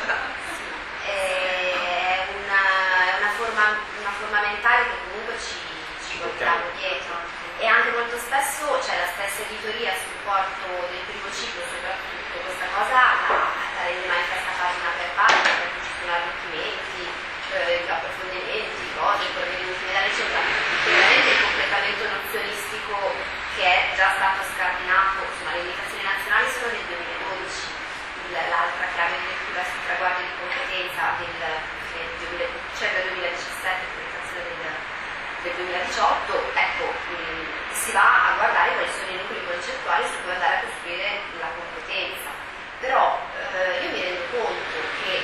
È una forma mentale che comunque ci portiamo dietro. E anche molto spesso c'è la stessa editoria a supporto del primo ciclo, soprattutto questa cosa la rende manifesta pagina per pagina, perché ci sono arricchimenti, approfondimenti, cose, provvedimenti della ricerca, che veramente il completamento nozionistico che è già stato scardinato. Insomma, le indicazioni nazionali sono del 2012, l'altra chiave di lettura sui traguardi di competenza del 2017, pubblicazione del 2018, ecco, si va a guardare quali sono i nuclei concettuali su cui andare a costruire la competenza. Però io mi rendo conto che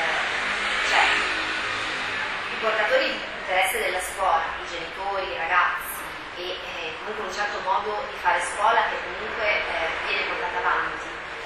i portatori di interesse della scuola, i genitori, i ragazzi, e comunque un certo modo di fare scuola che comunque viene portato avanti,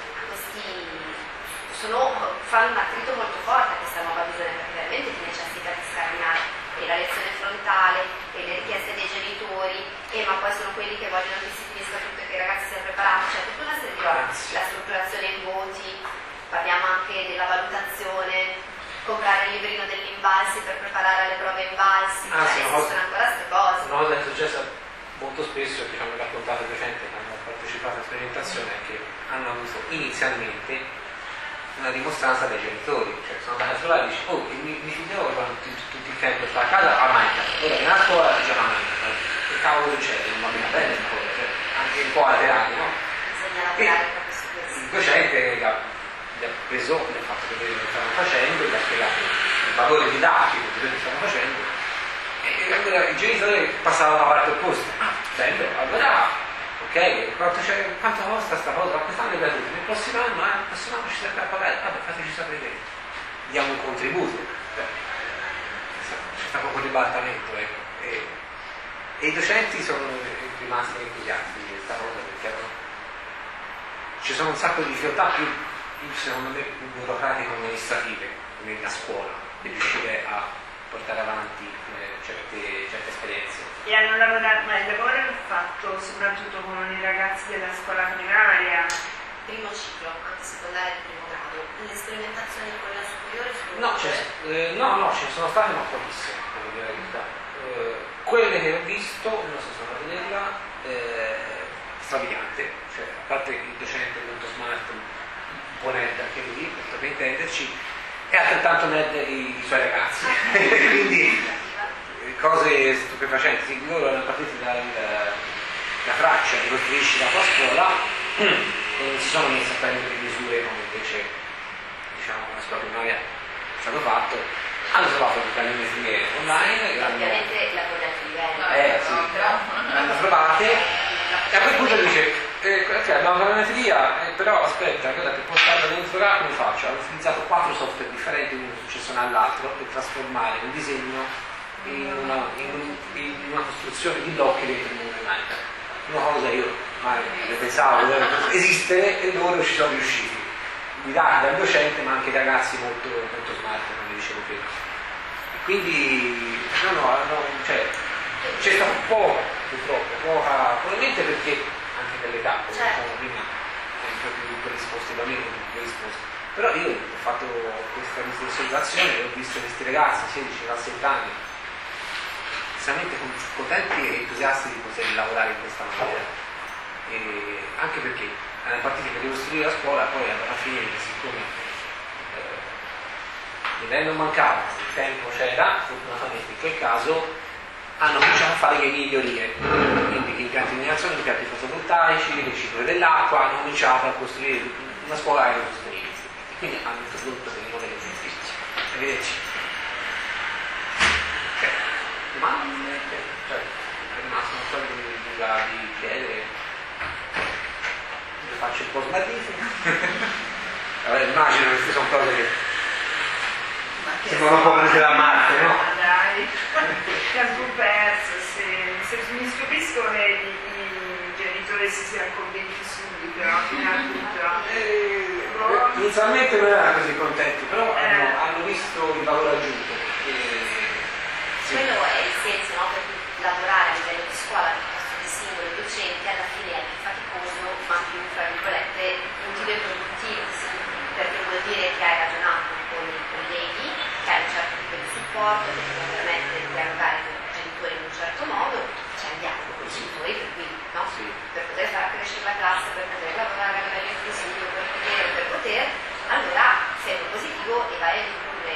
fanno un attrito molto forte a questa nuova visione, perché veramente ti necessita di scardinare la lezione frontale e le richieste dei genitori, ma poi sono quelli che vogliono che si finisca tutto e che i ragazzi siano preparati, cioè tutta una serie di roba, la strutturazione in voti, parliamo anche della valutazione, comprare il librino degli invalsi per preparare alle prove invalsi, esistono ancora queste cose. Una cosa che è successa molto spesso, che ci hanno raccontato i docenti che hanno partecipato alla sperimentazione, è che hanno avuto inizialmente una dimostranza dai genitori, cioè sono andati a scuola e dice: oh, mi figlio vanno tutto il tempo sta a casa a Minecraft, ora in a scuola gioca a Minecraft, che cavolo succede? Non va bene bene ancora, cioè, anche un po' alterato, no? E il docente gli ha preso il fatto che lo stavano facendo, gli ha spiegato il valore didattico che lo stavano facendo, e allora il genitore passava alla parte opposta: ah, bello, allora ok, quanto costa sta cosa? Quest'anno è gratuito, nel prossimo anno ci serve a pagare, vabbè, fateci sapere, diamo un contributo. C'è stato un ribaltamento, ecco. E i docenti sono rimasti entusiasti di questa cosa, perché ci sono un sacco di difficoltà più secondo me più burocratiche e amministrative nella scuola, di riuscire a portare avanti certe esperienze. E hanno lavorato, ma il lavoro hanno fatto soprattutto con i ragazzi della scuola primaria? Primo ciclo, anche secondaria di primo grado. Le sperimentazioni con la superiore sono No, ce ne sono state ma pochissime, devo dire la verità. Quelle che ho visto, non so se sono a vederla, strabiliante, cioè a parte il docente molto smart, un po' nerd anche lui, per intenderci, e altrettanto nerd i suoi ragazzi. Quindi cose stupefacenti, loro erano partiti da traccia di costruisci la tua scuola e non si sono messi a prendere misure come invece la scuola primaria è stato fatto. Hanno trovato le planimetrie online, ovviamente la corrente di livello, sì, l'hanno provate e a quel punto dice ok, abbiamo la planimetria, però aspetta, guarda, per portarla dentro là come faccio? Hanno utilizzato 4 software differenti uno successo all'altro per trasformare un disegno in una costruzione di blocchi dentro un'organica. Una cosa io mai pensavo doveva esistere e loro ci sono riusciti, guidati dal docente ma anche da ragazzi molto, molto smart, come dicevo prima. Quindi cioè, c'è stato poco, purtroppo, probabilmente perché anche dell'età, come dicevamo prima, più risposte da me, più risposte. Però io ho fatto questa osservazione e ho visto questi ragazzi, 16-17 anni, estremamente contenti e entusiasti di poter lavorare in questa maniera. E anche perché erano partiti per ricostruire la scuola, poi alla fine, siccome il livello mancava, il tempo c'era, fortunatamente in quel caso hanno cominciato a fare le migliorie, quindi gli impianti di illuminazione, gli impianti fotovoltaici, le riciclo dell'acqua, hanno cominciato a costruire una scuola aerosostenibile, quindi hanno introdotto delle nuove benefici. Arrivederci. Domande? Cioè, è rimasto una storia di chiedere, le faccio un po' smarrite. Allora, immagino che queste sono cose che sembrano un po' prese da Marte, no? Dai, tempo perso, se mi stupisco che i genitori si siano convinti subito, fino a tutto. Inizialmente non erano così contenti, però hanno visto il valore aggiunto. Sì. Quello è il senso, no? Per cui lavorare a livello di scuola piuttosto che singolo docente alla fine è più faticoso, ma più, tra virgolette, utile e produttivo, perché vuol dire che hai ragionato con i colleghi, che hai un certo tipo di supporto, che ti permette di dialogare con i genitori in un certo modo, c'è un dialogo con i genitori, per cui, no? Sì. Per poter far crescere la classe, per poter lavorare a livello inclusivo, per poter, allora sei positivo e vai a ridurre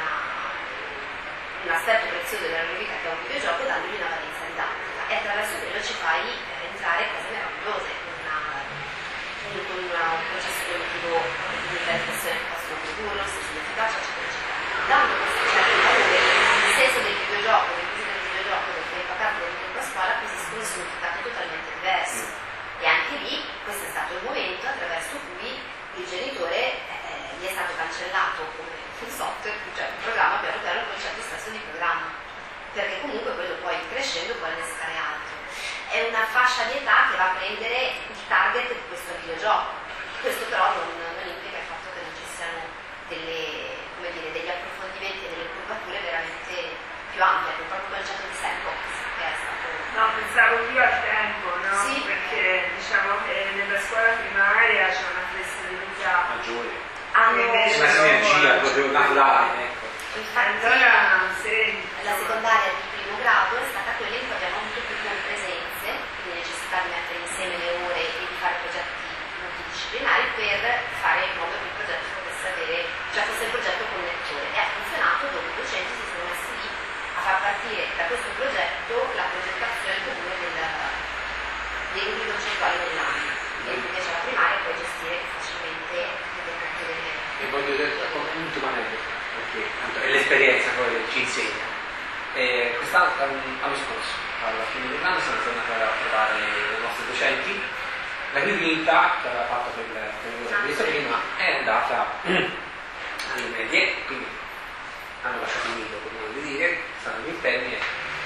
un aspetto prezioso della loro vita che è un videogioco, dandogli una valenza didattica, e attraverso quello ci fai entrare cose meravigliose con un processo cognitivo di riflessione che possono produrre, stesso di efficacia, eccetera, eccetera. Dando questo certo valore, il senso del videogioco, del visita del videogioco, del impatto dentro la scuola acquisiscono un significato totalmente diverso. E anche lì questo è stato il momento attraverso cui il genitore gli è stato cancellato come un software, cioè un programma, piano piano il concetto stesso di programma, perché comunque quello poi crescendo può innescare altro. È una fascia di età che va a prendere il target di questo videogioco. Questo però non implica il fatto che non ci siano degli approfondimenti e delle curvature veramente più ampie, è proprio il concetto di sandbox che è stato... No, pensavo più al tempo, no? Sì. Perché diciamo che nella scuola primaria c'è una flessibilità maggiore. una sinergia proprio naturale, ecco. Infatti allora, la secondaria di primo grado è stata quella in cui abbiamo avuto più compresenze, quindi necessità di mettere insieme le ore e di fare progetti multidisciplinari per fare in modo che il progetto potesse avere, cioè fosse il progetto connettore, e ha funzionato dove i docenti si sono messi lì a far partire da questo progetto la progettazione comune dei gruppi concettuali dell'anno, e invece la primaria puoi gestire facilmente delle... E voglio dire un'ultima aneddoto, perché tanto è l'esperienza poi che ci insegna. L'anno scorso, alla fine dell'anno, sono tornato a trovare i nostri docenti. La più vinta che aveva fatto per lavoro che ho visto prima è andata alle medie, quindi hanno lasciato il nido, come voglio dire, stanno all'interno,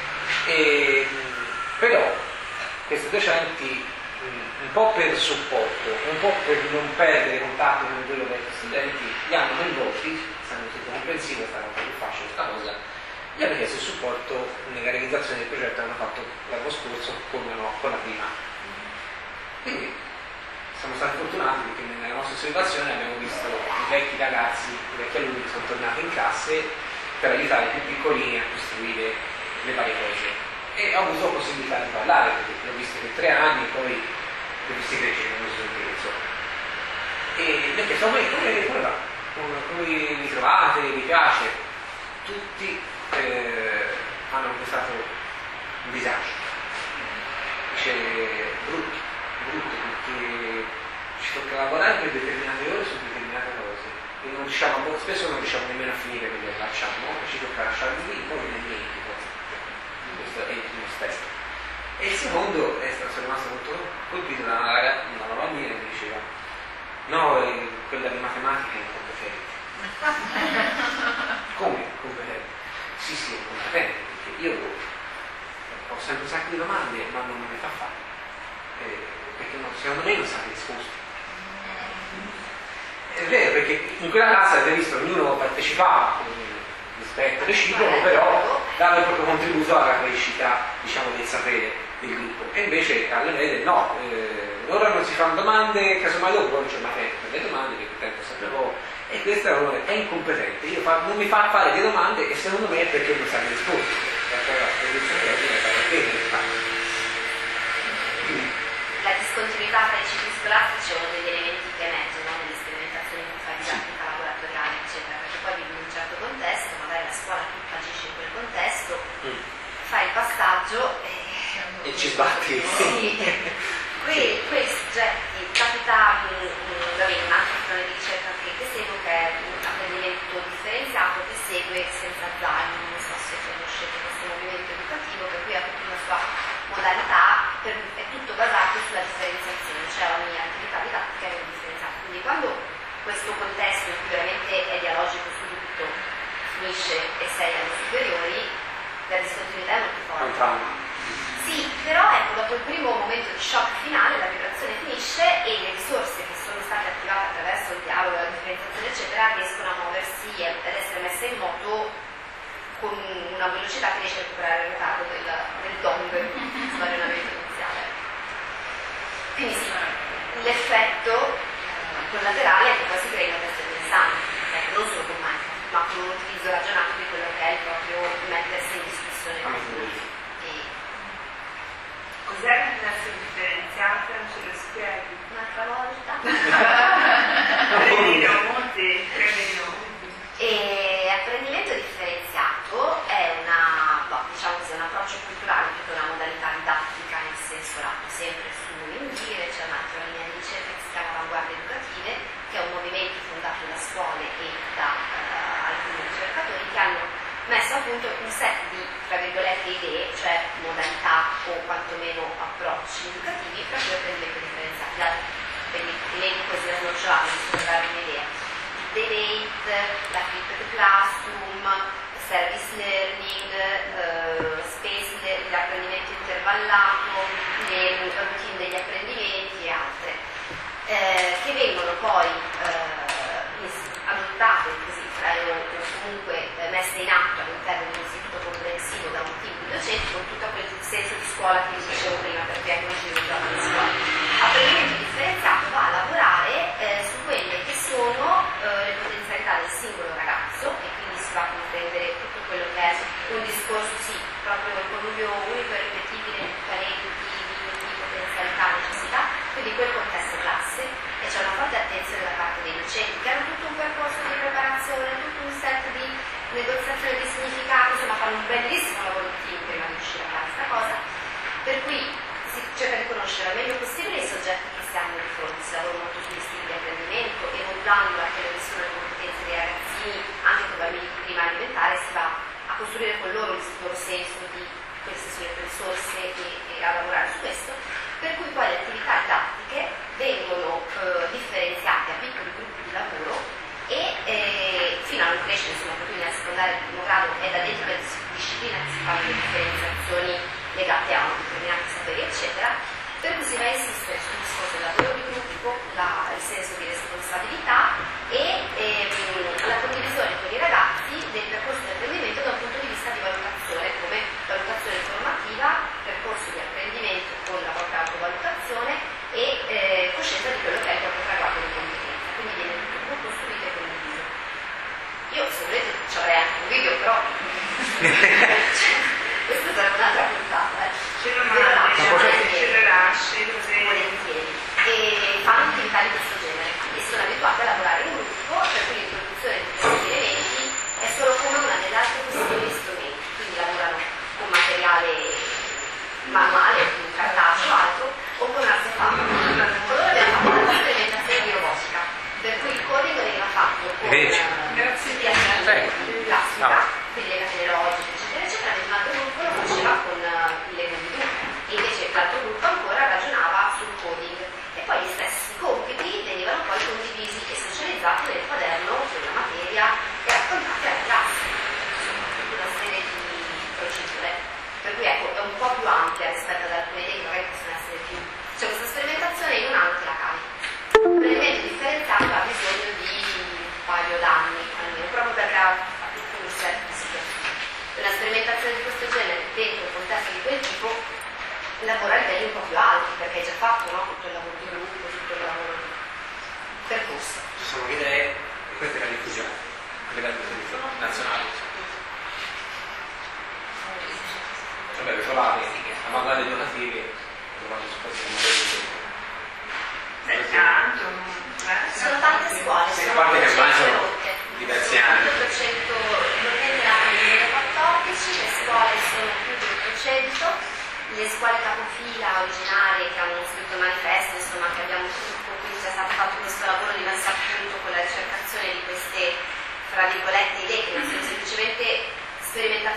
però questi docenti, un po' per supporto, un po' per non perdere contatto con quello che gli studenti, li hanno coinvolti, stanno tutti comprensivi, è stata un po' più facile questa cosa, gli hanno chiesto il supporto nella realizzazione del progetto che hanno fatto l'anno scorso con la prima. Quindi siamo stati fortunati perché nella nostra osservazione abbiamo visto i vecchi ragazzi, i vecchi alunni che sono tornati in classe per aiutare i più piccolini a costruire le varie cose. E ho avuto la possibilità di parlare, perché l'ho visto per 3 anni, poi li ho visti crescere nello sviluppo. E mi ha chiesto, come va? Come vi trovate? Vi piace? Tutti hanno pensato un disagio. Dice brutto, perché ci tocca lavorare per determinate ore su determinate cose e non riusciamo, spesso non riusciamo nemmeno a finire quello che facciamo, ci tocca lasciarli lì, poi ne dimentico. Questo è il primo step. E il secondo sono rimasto molto colpito da una bambina che diceva no, quella di matematica è incompetente. Come competente? Sì, è competente, perché io ho sempre un sacco di domande ma non me le fa fare, perché secondo me non sa le risposte. È vero, perché in quella classe avete visto ognuno partecipava con rispetto reciproco, però dava il proprio contributo alla crescita, diciamo, del sapere del gruppo. E invece alle medie no, loro non si fanno domande, casomai dopo non c'è mai tempo per le domande, perché il tempo è sempre poco. E questo è incompetente, non mi fa fare le domande e secondo me è perché non sa le risposte. La discontinuità tra i cicli scolastici è uno degli elementi che emergono nelle sperimentazioni che fa didattica laboratoriale, eccetera, perché poi vivi in un certo contesto, magari la scuola tutta agisce in quel contesto, fai il passaggio e ci sbatti. Sì. Quei soggetti, capita un'altra funzione di ricerca che seguo, che è un apprendimento differenziato che segue senza zaino, non so se conoscete questo movimento educativo, per cui ha tutta una sua modalità, è tutto basato sulla differenziazione, cioè ogni attività didattica è differenziata. Quindi quando questo contesto in cui veramente è dialogico su tutto finisce e sei alle superiori, la discontinuità è molto forte. Sì, però ecco, dopo il primo momento di shock finale la vibrazione finisce e le risorse che sono state attivate attraverso il dialogo, la differenziazione eccetera riescono a muoversi ed essere messe in moto con una velocità che riesce a recuperare il ritardo del dong sull'allenamento iniziale. Quindi sì, l'effetto collaterale è che poi si creino teste pensanti, non solo con Minecraft, ma con un utilizzo ragionato di quello che è il proprio mettersi in discussione con tutti. Cos'è la classe differenziata? Non ce lo spieghi? Un'altra volta? E apprendimento differenziato è un approccio culturale più che una modalità didattica in senso lato, sempre su Indire. C'è un'altra linea di ricerca che si chiama Avanguardie Educative, che è un movimento fondato da scuole e da alcuni ricercatori che hanno messo a punto un set di, tra virgolette, idee, cioè modalità o quantomeno approcci educativi per cui apprendimento differenziato. Quindi elenco così a snocciolate, per darvi un'idea. Debate, la flipped classroom, service learning, space l'apprendimento intervallato, le routine degli apprendimenti e altre, che vengono poi adottate così, o comunque messe in atto all'interno di un istituto comprensivo da un team di docenti con tutto quel senso di scuola che vi dicevo prima, perché è conosciuto già di scuola. Apprendimento differenziato va a lavorare su quelle che sono le potenzialità del singolo ragazzo, e quindi si va a comprendere tutto quello che è un discorso, sì, proprio il connubio unico e ripetibile di talenti, di potenzialità, necessità, quindi quel contesto classe. E c'è una forte attenzione da parte dei docenti che hanno tutto un percorso di preparazione, tutto un set di negoziazione di significato, insomma fanno un bellissimo lavoro di team prima di riuscire a fare questa cosa, per cui si cerca di conoscere al meglio possibile i soggetti che si hanno di fronte. Si lavora molto sugli stili di apprendimento e modulando a quelle che sono le competenze dei ragazzini, anche con bambini di prima elementare, si va a costruire con loro il loro senso di queste sono le risorse e a lavorare su questo, per cui poi le attività didattiche vengono differenziate a piccoli gruppi di lavoro e fino a non crescere, insomma, proprio nella secondaria del primo grado è da dentro la disciplina che si fanno le differenziazioni legate a determinati saperi eccetera, per cui si va a insistere sul discorso del lavoro di gruppo, il senso di responsabilità e la condivisione con i ragazzi del percorso di apprendimento da un punto di vista di valutazione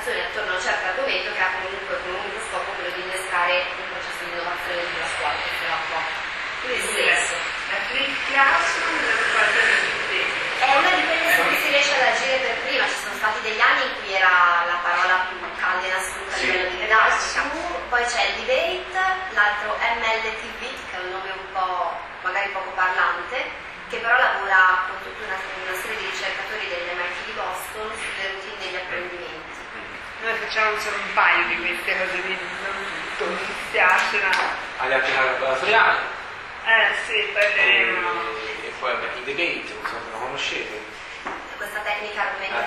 comunicazione attorno a un certo argomento che ha comunque come unico scopo quello di innescare un processo di innovazione della scuola, che è un po' il senso. La flip classroom deve fare È una di quelle su cui si riesce ad agire per prima, ci sono stati degli anni in cui era la parola più calda in assoluto a livello di didattica, poi c'è il debate, l'altro MLTV, che è un nome un po' magari poco parlante, che però lavora con tutta una serie di ricercatori dell'MIT di Boston sulle routine degli apprendimenti. Noi facciamo solo un paio di queste cose di non tutto, mi dispiace. Alle attività laboratoriali. Sì, parleremo. E poi vabbè, il debate, non so se lo conoscete. Questa tecnica argomentativa